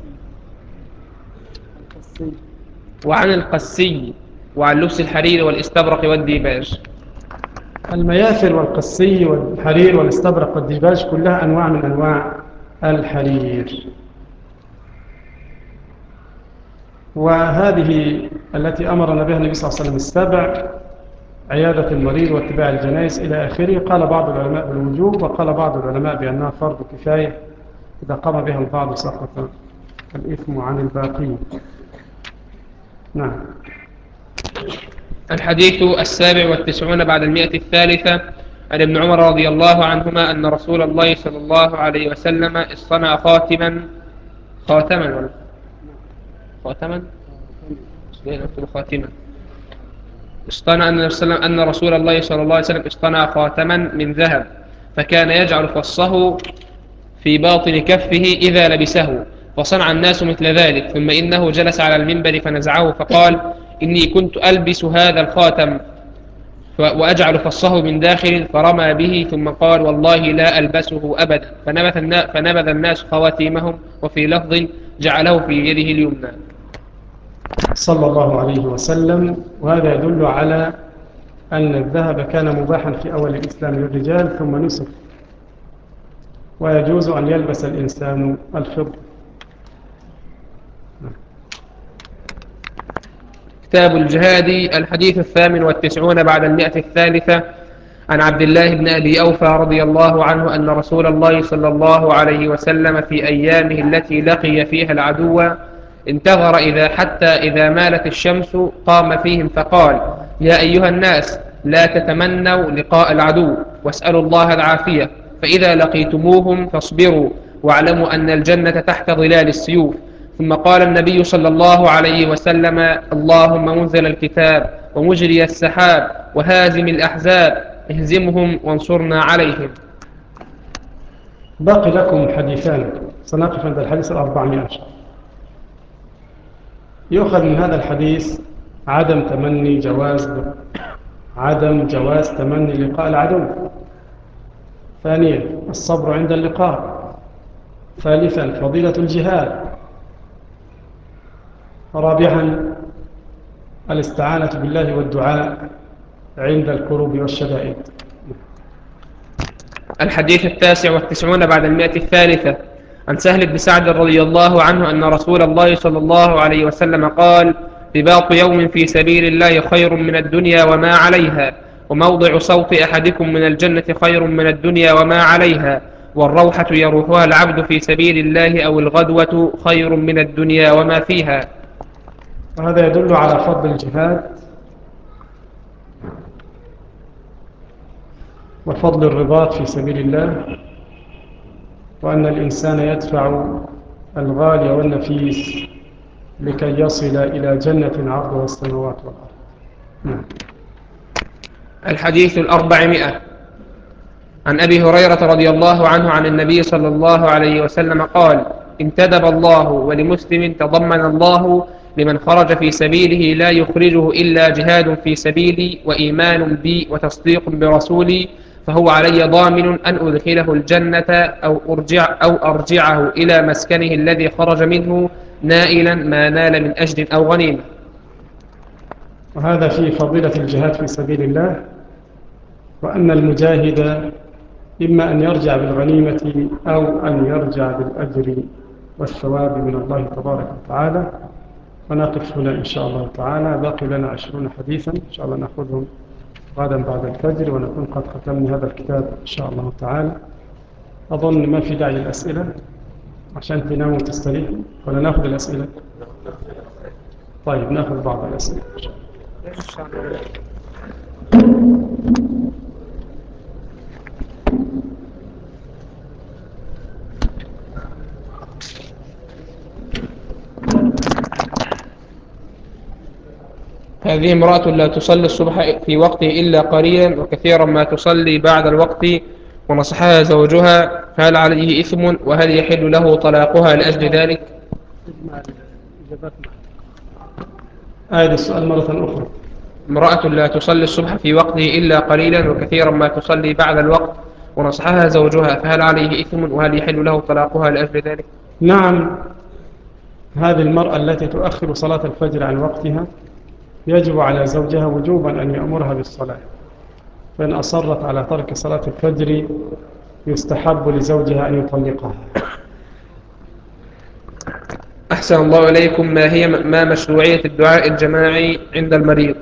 وعن القسي، وعن لبس الحرير والاستبرق والديباج. المياثر والقسي والحرير والاستبرق والديباج كلها أنواع من أنواع الحرير، وهذه التي أمرنا بها النبي صلى الله عليه وسلم 7: عيادة المريض، واتباع الجنائز إلى آخره. قال بعض العلماء بالوجوب، وقال بعض العلماء بأنها فرض كفاية، إذا قام بها البعض سقط الإثم عن الباقين. نعم. الحديث 97 بعد 100 عن ابن عمر رضي الله عنهما أن رسول الله صلى الله عليه وسلم اصطنع خاتما اصطنع أن رسول الله صلى الله عليه وسلم اصطنع خاتما من ذهب، فكان يجعل فصه في باطن كفه إذا لبسه، فصنع الناس مثل ذلك. ثم إنه جلس على المنبر فنزعه فقال: إني كنت ألبس هذا الخاتم وأجعل فصه من داخل، فرمى به، ثم قال: والله لا ألبسه أبدا. فنبذ الناس خواتيمهم، وفي لفظ: جعله في يده اليمنى. صلى الله عليه وسلم. وهذا يدل على أن الذهب كان مباحا في أول الإسلام للرجال، ثم نسخ، ويجوز أن يلبس الإنسان الفضة. كتاب الجهاد. الحديث 98 بعد 100 عن عبد الله بن أبي أوفى رضي الله عنه أن رسول الله صلى الله عليه وسلم في أيامه التي لقي فيها العدو انتظر حتى إذا مالت الشمس قام فيهم فقال: يا أيها الناس، لا تتمنوا لقاء العدو، واسألوا الله العافية، فإذا لقيتموهم فاصبروا، واعلموا أن الجنة تحت ظلال السيوف. ثم قال النبي صلى الله عليه وسلم: اللهم منزل الكتاب، ومجري السحاب، وهازم الأحزاب، اهزمهم وانصرنا عليهم. باقي لكم حديثان، سنقف عند الحديث 400. يؤخذ من هذا الحديث عدم جواز تمني لقاء العدو. ثانيا الصبر عند اللقاء. ثالثا فضيلة الجهاد. رابعا الاستعانة بالله والدعاء عند الكروب والشدائد. الحديث 99 بعد 100 عن سهل بن سعد رضي الله عنه أن رسول الله صلى الله عليه وسلم قال: رباط يوم في سبيل الله خير من الدنيا وما عليها، وموضع صوت أحدكم من الجنة خير من الدنيا وما عليها، والروحة يروحها العبد في سبيل الله أو الغدوة خير من الدنيا وما فيها. وهذا يدل على فضل الجهاد وفضل الرباط في سبيل الله، وأن الإنسان يدفع الغالي والنفيس لكي يصل إلى جنة عرضها السماوات والأرض. الحديث 400 عن أبي هريرة رضي الله عنه عن النبي صلى الله عليه وسلم قال: انتدب الله ولمسلم تضمن الله لمن خرج في سبيله لا يخرجه إلا جهاد في سبيلي وإيمان بي وتصديق برسولي، فهو علي ضامن أن أدخله الجنة أو أرجعه إلى مسكنه الذي خرج منه نائلا ما نال من أجر أو غنيمة. وهذا في فضيلة الجهاد في سبيل الله، وأن المجاهد إما أن يرجع بالغنيمة أو أن يرجع بالأجر والثواب من الله تبارك وتعالى. ونقف هنا إن شاء الله تعالى، باقي لنا 20 حديثا إن شاء الله نأخذهم غدا بعد الفجر، ونكون قد ختمنا هذا الكتاب إن شاء الله تعالى. أظن ما في داعي للأسئلة عشان تناموا وتستريحوا، ولا نأخذ الأسئلة؟ طيب نأخذ بعض الأسئلة إن شاء الله. هذه امرأة لا تصلي الصبح في وقته إلا قليلا وكثيرا ما تصلي بعد الوقت، ونصحها زوجها، فهل عليه إثم وهل يحل له طلاقها لأجل ذلك؟ هذا السؤال مرة أخرى. امرأة لا تصلي الصبح في وقته إلا قليلا وكثيرا ما تصلي بعد الوقت، ونصحها زوجها، فهل عليه إثم وهل يحل له طلاقها لأجل ذلك؟ نعم، هذه المرأة التي تؤخر صلاة الفجر عن وقتها يجب على زوجها وجوبا أن يأمرها بالصلاة، فإن أصرت على ترك صلاة الفجر يستحب لزوجها أن يطلقها. أحسن الله إليكم، ما مشروعية الدعاء الجماعي عند المريض؟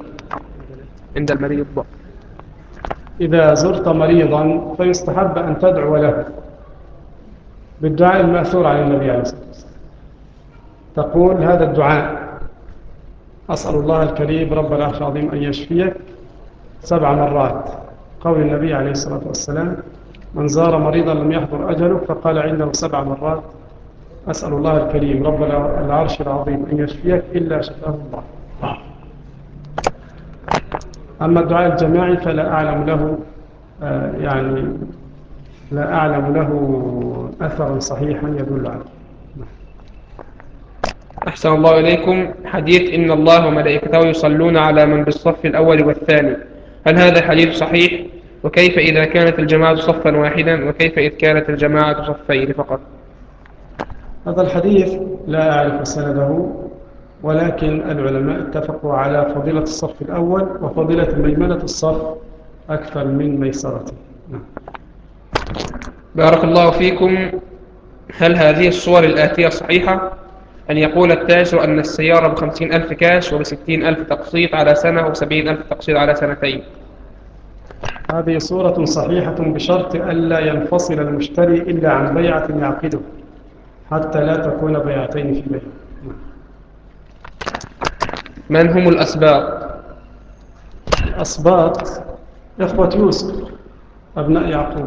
إذا زرت مريضا فيستحب أن تدعو له بالدعاء المأثور عن النبي عليه الصلاة والسلام. تقول هذا الدعاء: أسأل الله الكريم رب العرش العظيم أن يشفيك 7 مرات، قول النبي عليه الصلاة والسلام: من زار مريضا لم يحضر أجله فقال عنده 7 مرات أسأل الله الكريم رب العرش العظيم أن يشفيك إلا شفاه الله. أما الدعاء الجماعي فلا أعلم له لا أعلم له أثرا صحيحا يدل عليه. أحسن الله إليكم، حديث إن الله وملائكته يصلون على من بالصف الأول والثاني، هل هذا حديث صحيح؟ وكيف إذا كانت الجماعة صفا واحدا، وكيف إذا كانت الجماعة صفين فقط؟ هذا الحديث لا أعرف سنده، ولكن العلماء اتفقوا على فضيلة الصف الأول وفضيلة ميمنة الصف أكثر من ميسرته. بارك الله فيكم، هل هذه الصور الآتية صحيحة؟ أن يقول التاجر أن السيارة ب50,000 كاش وب60,000 تقسيط على سنة وب70,000 تقسيط على سنتين. هذه صورة صحيحة بشرط ألا ينفصل المشتري إلا عن بيعة يعقده، حتى لا تكون بيعتين في بيع. من هم الأسباط؟ الأسباط إخوة يوسف أبناء يعقوب.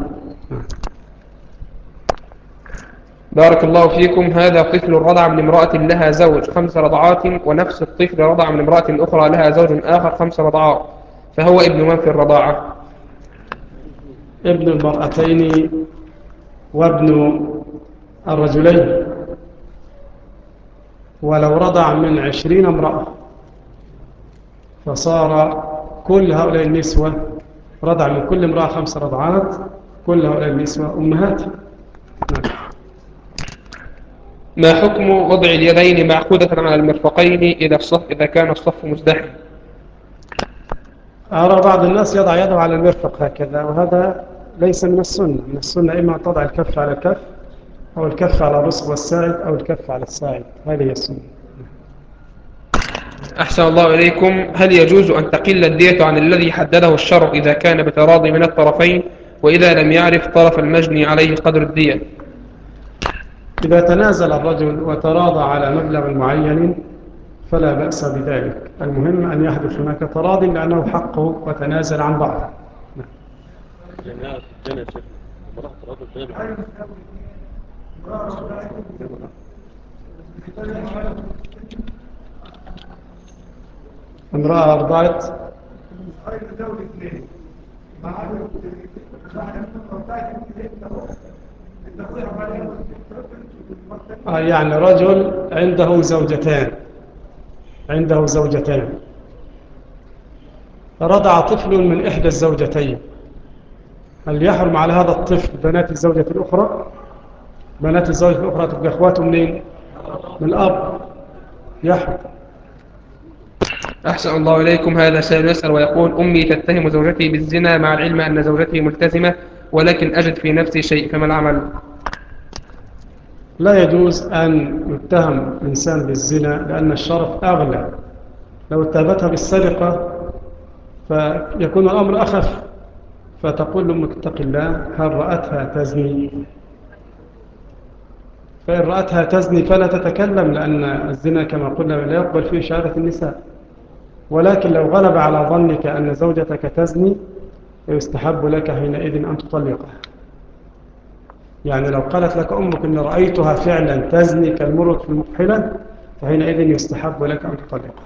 بارك الله فيكم، هذا طفل رضع من امرأة لها زوج 5 رضعات، ونفس الطفل رضع من امرأة أخرى لها زوج آخر 5 رضعات، فهو ابن من في الرضاعة؟ ابن المرأتين وابن الرجلين. ولو رضع من 20 امرأة فصار كل هؤلاء النسوة رضع من كل امرأة 5 رضعات، كل هؤلاء النسوة أمهات. ما حكم وضع اليدين معقودة على المرفقين إذا كان الصف مزدحم؟ أرى بعض الناس يضع يده على المرفق هكذا، وهذا ليس من السنة. من السنة إما أن تضع الكف على الكف، أو الكف على الرسغ والساعد، أو الكف على الساعد. هذه هي السنة. أحسن الله إليكم، هل يجوز أن تقل الدية عن الذي حدده الشرع إذا كان بتراضي من الطرفين، وإذا لم يعرف طرف المجني عليه قدر الدية؟ إذا تنازل الرجل وتراضى على مبلغ معين فلا بأس بذلك، المهم أن يحدث هناك تراضي لأنه حقه وتنازل عن بعضه. امرأة أرضعت يعني رجل عنده زوجتان رضع طفل من إحدى الزوجتين، هل يحرم على هذا الطفل بنات الزوجة الأخرى؟ بنات الزوجة الأخرى تبقى أخواته منين؟ من الأب، يحرم. أحسن الله إليكم، هذا سائل يسأل ويقول: أمي تتهم زوجتي بالزنا مع العلم أن زوجتي ملتزمة، ولكن أجد في نفسي شيء، فما العمل؟ لا يجوز أن يتهم إنسان بالزنا لأن الشرف أغلى. لو اتهمتها بالسرقة فيكون الأمر أخف، فتقول لأمك اتق الله، هل رأتها تزني؟ فإن رأتها تزني فلا تتكلم، لأن الزنا كما قلنا لا يقبل فيه شهادة النساء. ولكن لو غلب على ظنك أن زوجتك تزني فيستحب لك حينئذ أن تطلقها. يعني لو قالت لك أمك إن رأيتها فعلا تزني كالمرة في المكحلة فحينئذ يستحب لك أن تطلقها.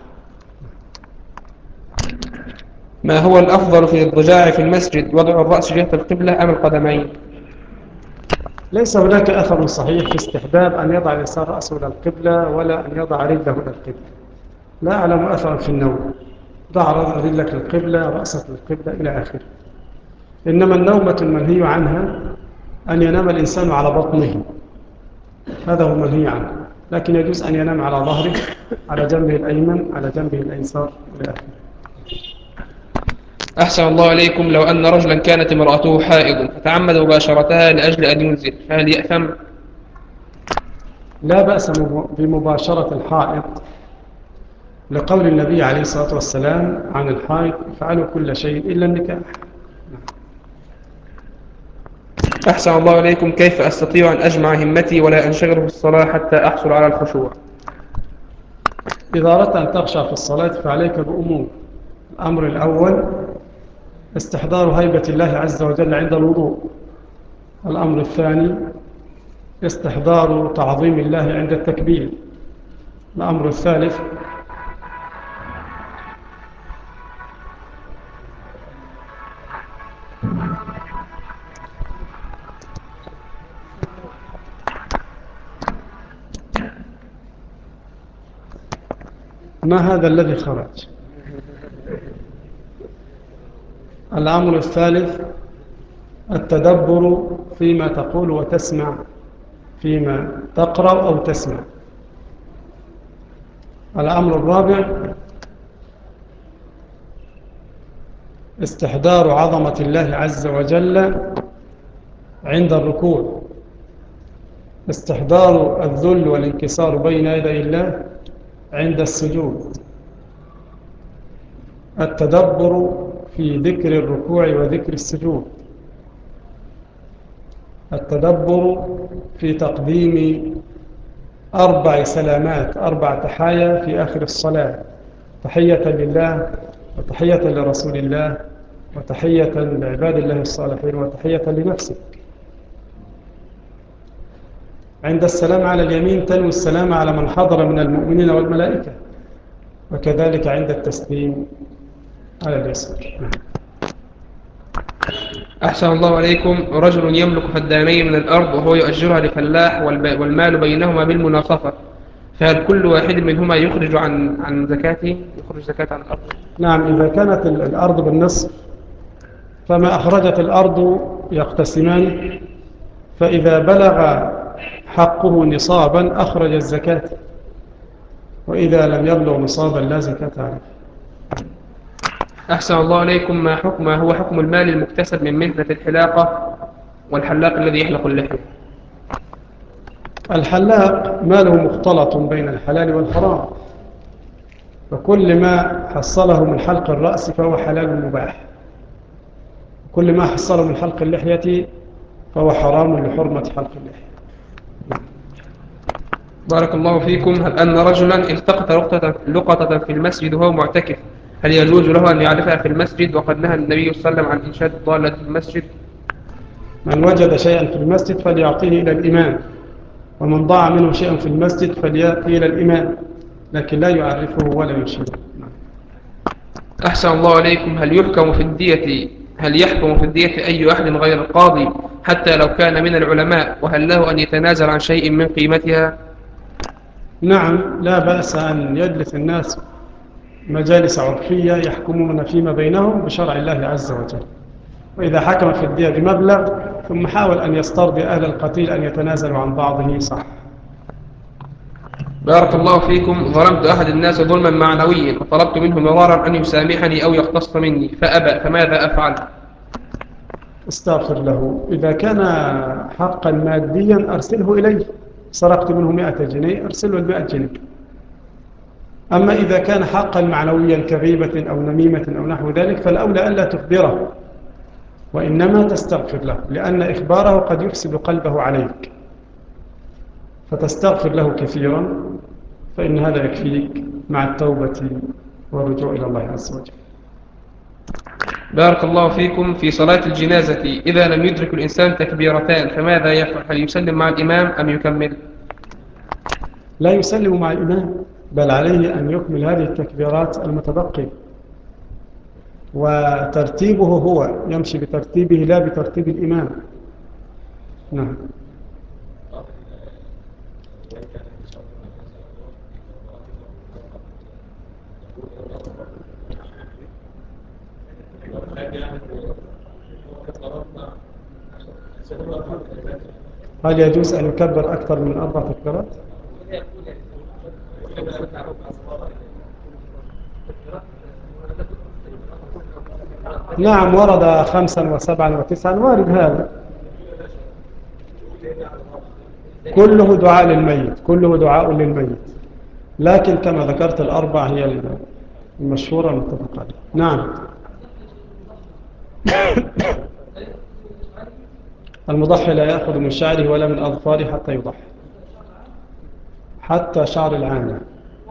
ما هو الأفضل في الضجاع في المسجد، وضع الرأس جهة القبلة أم القدمين؟ ليس هناك أثر صحيح في استحباب أن يضع الإنسان رأسه إلى القبلة ولا أن يضع رجله إلى القبلة. لا أعلم أثرا في النوم، ضع رجلك للقبلة، رأسك للقبلة إلى آخره. إنما النومة المنهي عنها أن ينام الإنسان على بطنه، هذا هو المنهي عنه، لكن يجوز أن ينام على ظهره، على جنبه الأيمن، على جنبه الأيسر إلى آخره. أحسن الله إليكم، لو أن رجلا كانت امرأته حائض فتعمد مباشرتها لأجل أن ينزل، فهل يأثم؟ لا بأس بمباشرة الحائض، لقول النبي عليه الصلاة والسلام عن الحائض: افعلوا كل شيء إلا النكاح. أحسن الله إليكم، كيف أستطيع أن أجمع همتي ولا أنشغل في الصلاة حتى أحصل على الخشوع؟ إذا أردت أن تخشع في الصلاة فعليك بأمور. الأمر الأول استحضار هيبة الله عز وجل عند الوضوء. الأمر الثاني استحضار تعظيم الله عند التكبير. الأمر الثالث ما هذا الذي خرج؟ الأمر الثالث التدبر فيما تقول وتسمع، فيما تقرأ أو تسمع. الأمر الرابع استحضار عظمة الله عز وجل عند الركوع، استحضار الذل والانكسار بين يدي الله عند السجود، التدبر في ذكر الركوع وذكر السجود، التدبر في تقديم 4 سلامات 4 تحايا في آخر الصلاة: تحية لله، وتحية لرسول الله، وتحية لعباد الله الصالحين، وتحية لنفسك. عند السلام على اليمين تنوي السلام على من حضر من المؤمنين والملائكة، وكذلك عند التسليم على اليسار. أحسن الله عليكم، رجل يملك فدانين من الأرض وهو يؤجرها لفلاح والمال بينهما بالمناصفة، فهل كل واحد منهما يخرج عن زكاته، يخرج زكاة عن الأرض؟ نعم، إذا كانت الأرض بالنصف فما أخرجت الأرض يقتسمان، فإذا بلغ حقه نصابا أخرج الزكاة، وإذا لم يبلغ نصابا لا زكاة عليه. أحسن الله عليكم، ما هو حكم المال المكتسب من مهنة الحلاقة والحلاق الذي يحلق اللحية؟ الحلاق ماله مختلط بين الحلال والحرام، وكل ما حصله من حلق الرأس فهو حلال مباح، كل ما حصله من حلق اللحية فهو حرام لحرمة حلق اللحية. بارك الله فيكم. هل أن رجلا التقط لقطة في المسجد وهو معتكف، هل يجوز له أن يعرفها في المسجد وقد نهى النبي صلى الله عليه وسلم عن إنشاد الضالة في المسجد؟ من وجد شيئا في المسجد فليعطيه إلى الإمام، ومن ضاع منه شيء في المسجد فليأتي إلى الإمام، لكن لا يعرفه ولا ينشده. أحسن الله عليكم. هل يحكم في الدية أي أحد غير القاضي حتى لو كان من العلماء، وهل له أن يتنازل عن شيء من قيمتها؟ نعم، لا بأس أن يجلس الناس مجالس عرفية يحكمون فيما بينهم بشرع الله عز وجل، وإذا حكم في الدية بمبلغ ثم حاول أن يسترضي أهل القتيل أن يتنازلوا عن بعضه صح. بارك الله فيكم. ظلمت أحد الناس ظلما معنويا وطلبت منه مرارا أن يسامحني أو يقتص مني فأبى، فماذا أفعل؟ استغفر له. إذا كان حقا ماديا أرسله إليه، سرقت منه 100 جنيه أرسله 100 جنيه. أما إذا كان حقا معنويا كغيبة أو نميمة أو نحو ذلك فالأولى ألا تخبره، وإنما تستغفر له، لأن إخباره قد يفسد قلبه عليك، فتستغفر له كثيرا، فإن هذا يكفيك مع التوبة والرجوع إلى الله عز وجل. بارك الله فيكم. في صلاة الجنازة إذا لم يدرك الإنسان تكبيرتان فماذا يفعل؟ هل يسلم مع الإمام أم يكمل؟ لا يسلم مع الإمام، بل عليه أن يكمل هذه التكبيرات المتبقية، وترتيبه هو يمشي بترتيبه لا بترتيب الإمام. نعم. هل يجوز أن يكبر أكثر من 4 تكبيرات؟ نعم، ورد 5 و7 و9، وارد هذا. كله دعاء للميت، كله دعاء للميت، لكن كما ذكرت 4 هي المشهورة المتفق عليها. نعم. المضحي لا يأخذ من شعره ولا من أظفاره حتى يضحي، حتى شعر العانة،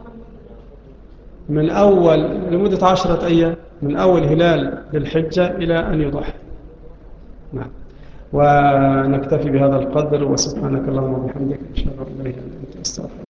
من أول لمدة 10 أيام، من أول هلال ذي الحجة إلى أن يضحي. نعم. ونكتفي بهذا القدر، وسبحانك اللهم وبحمدك، أشهد أن لا إله إلا أنت، أستغفرك.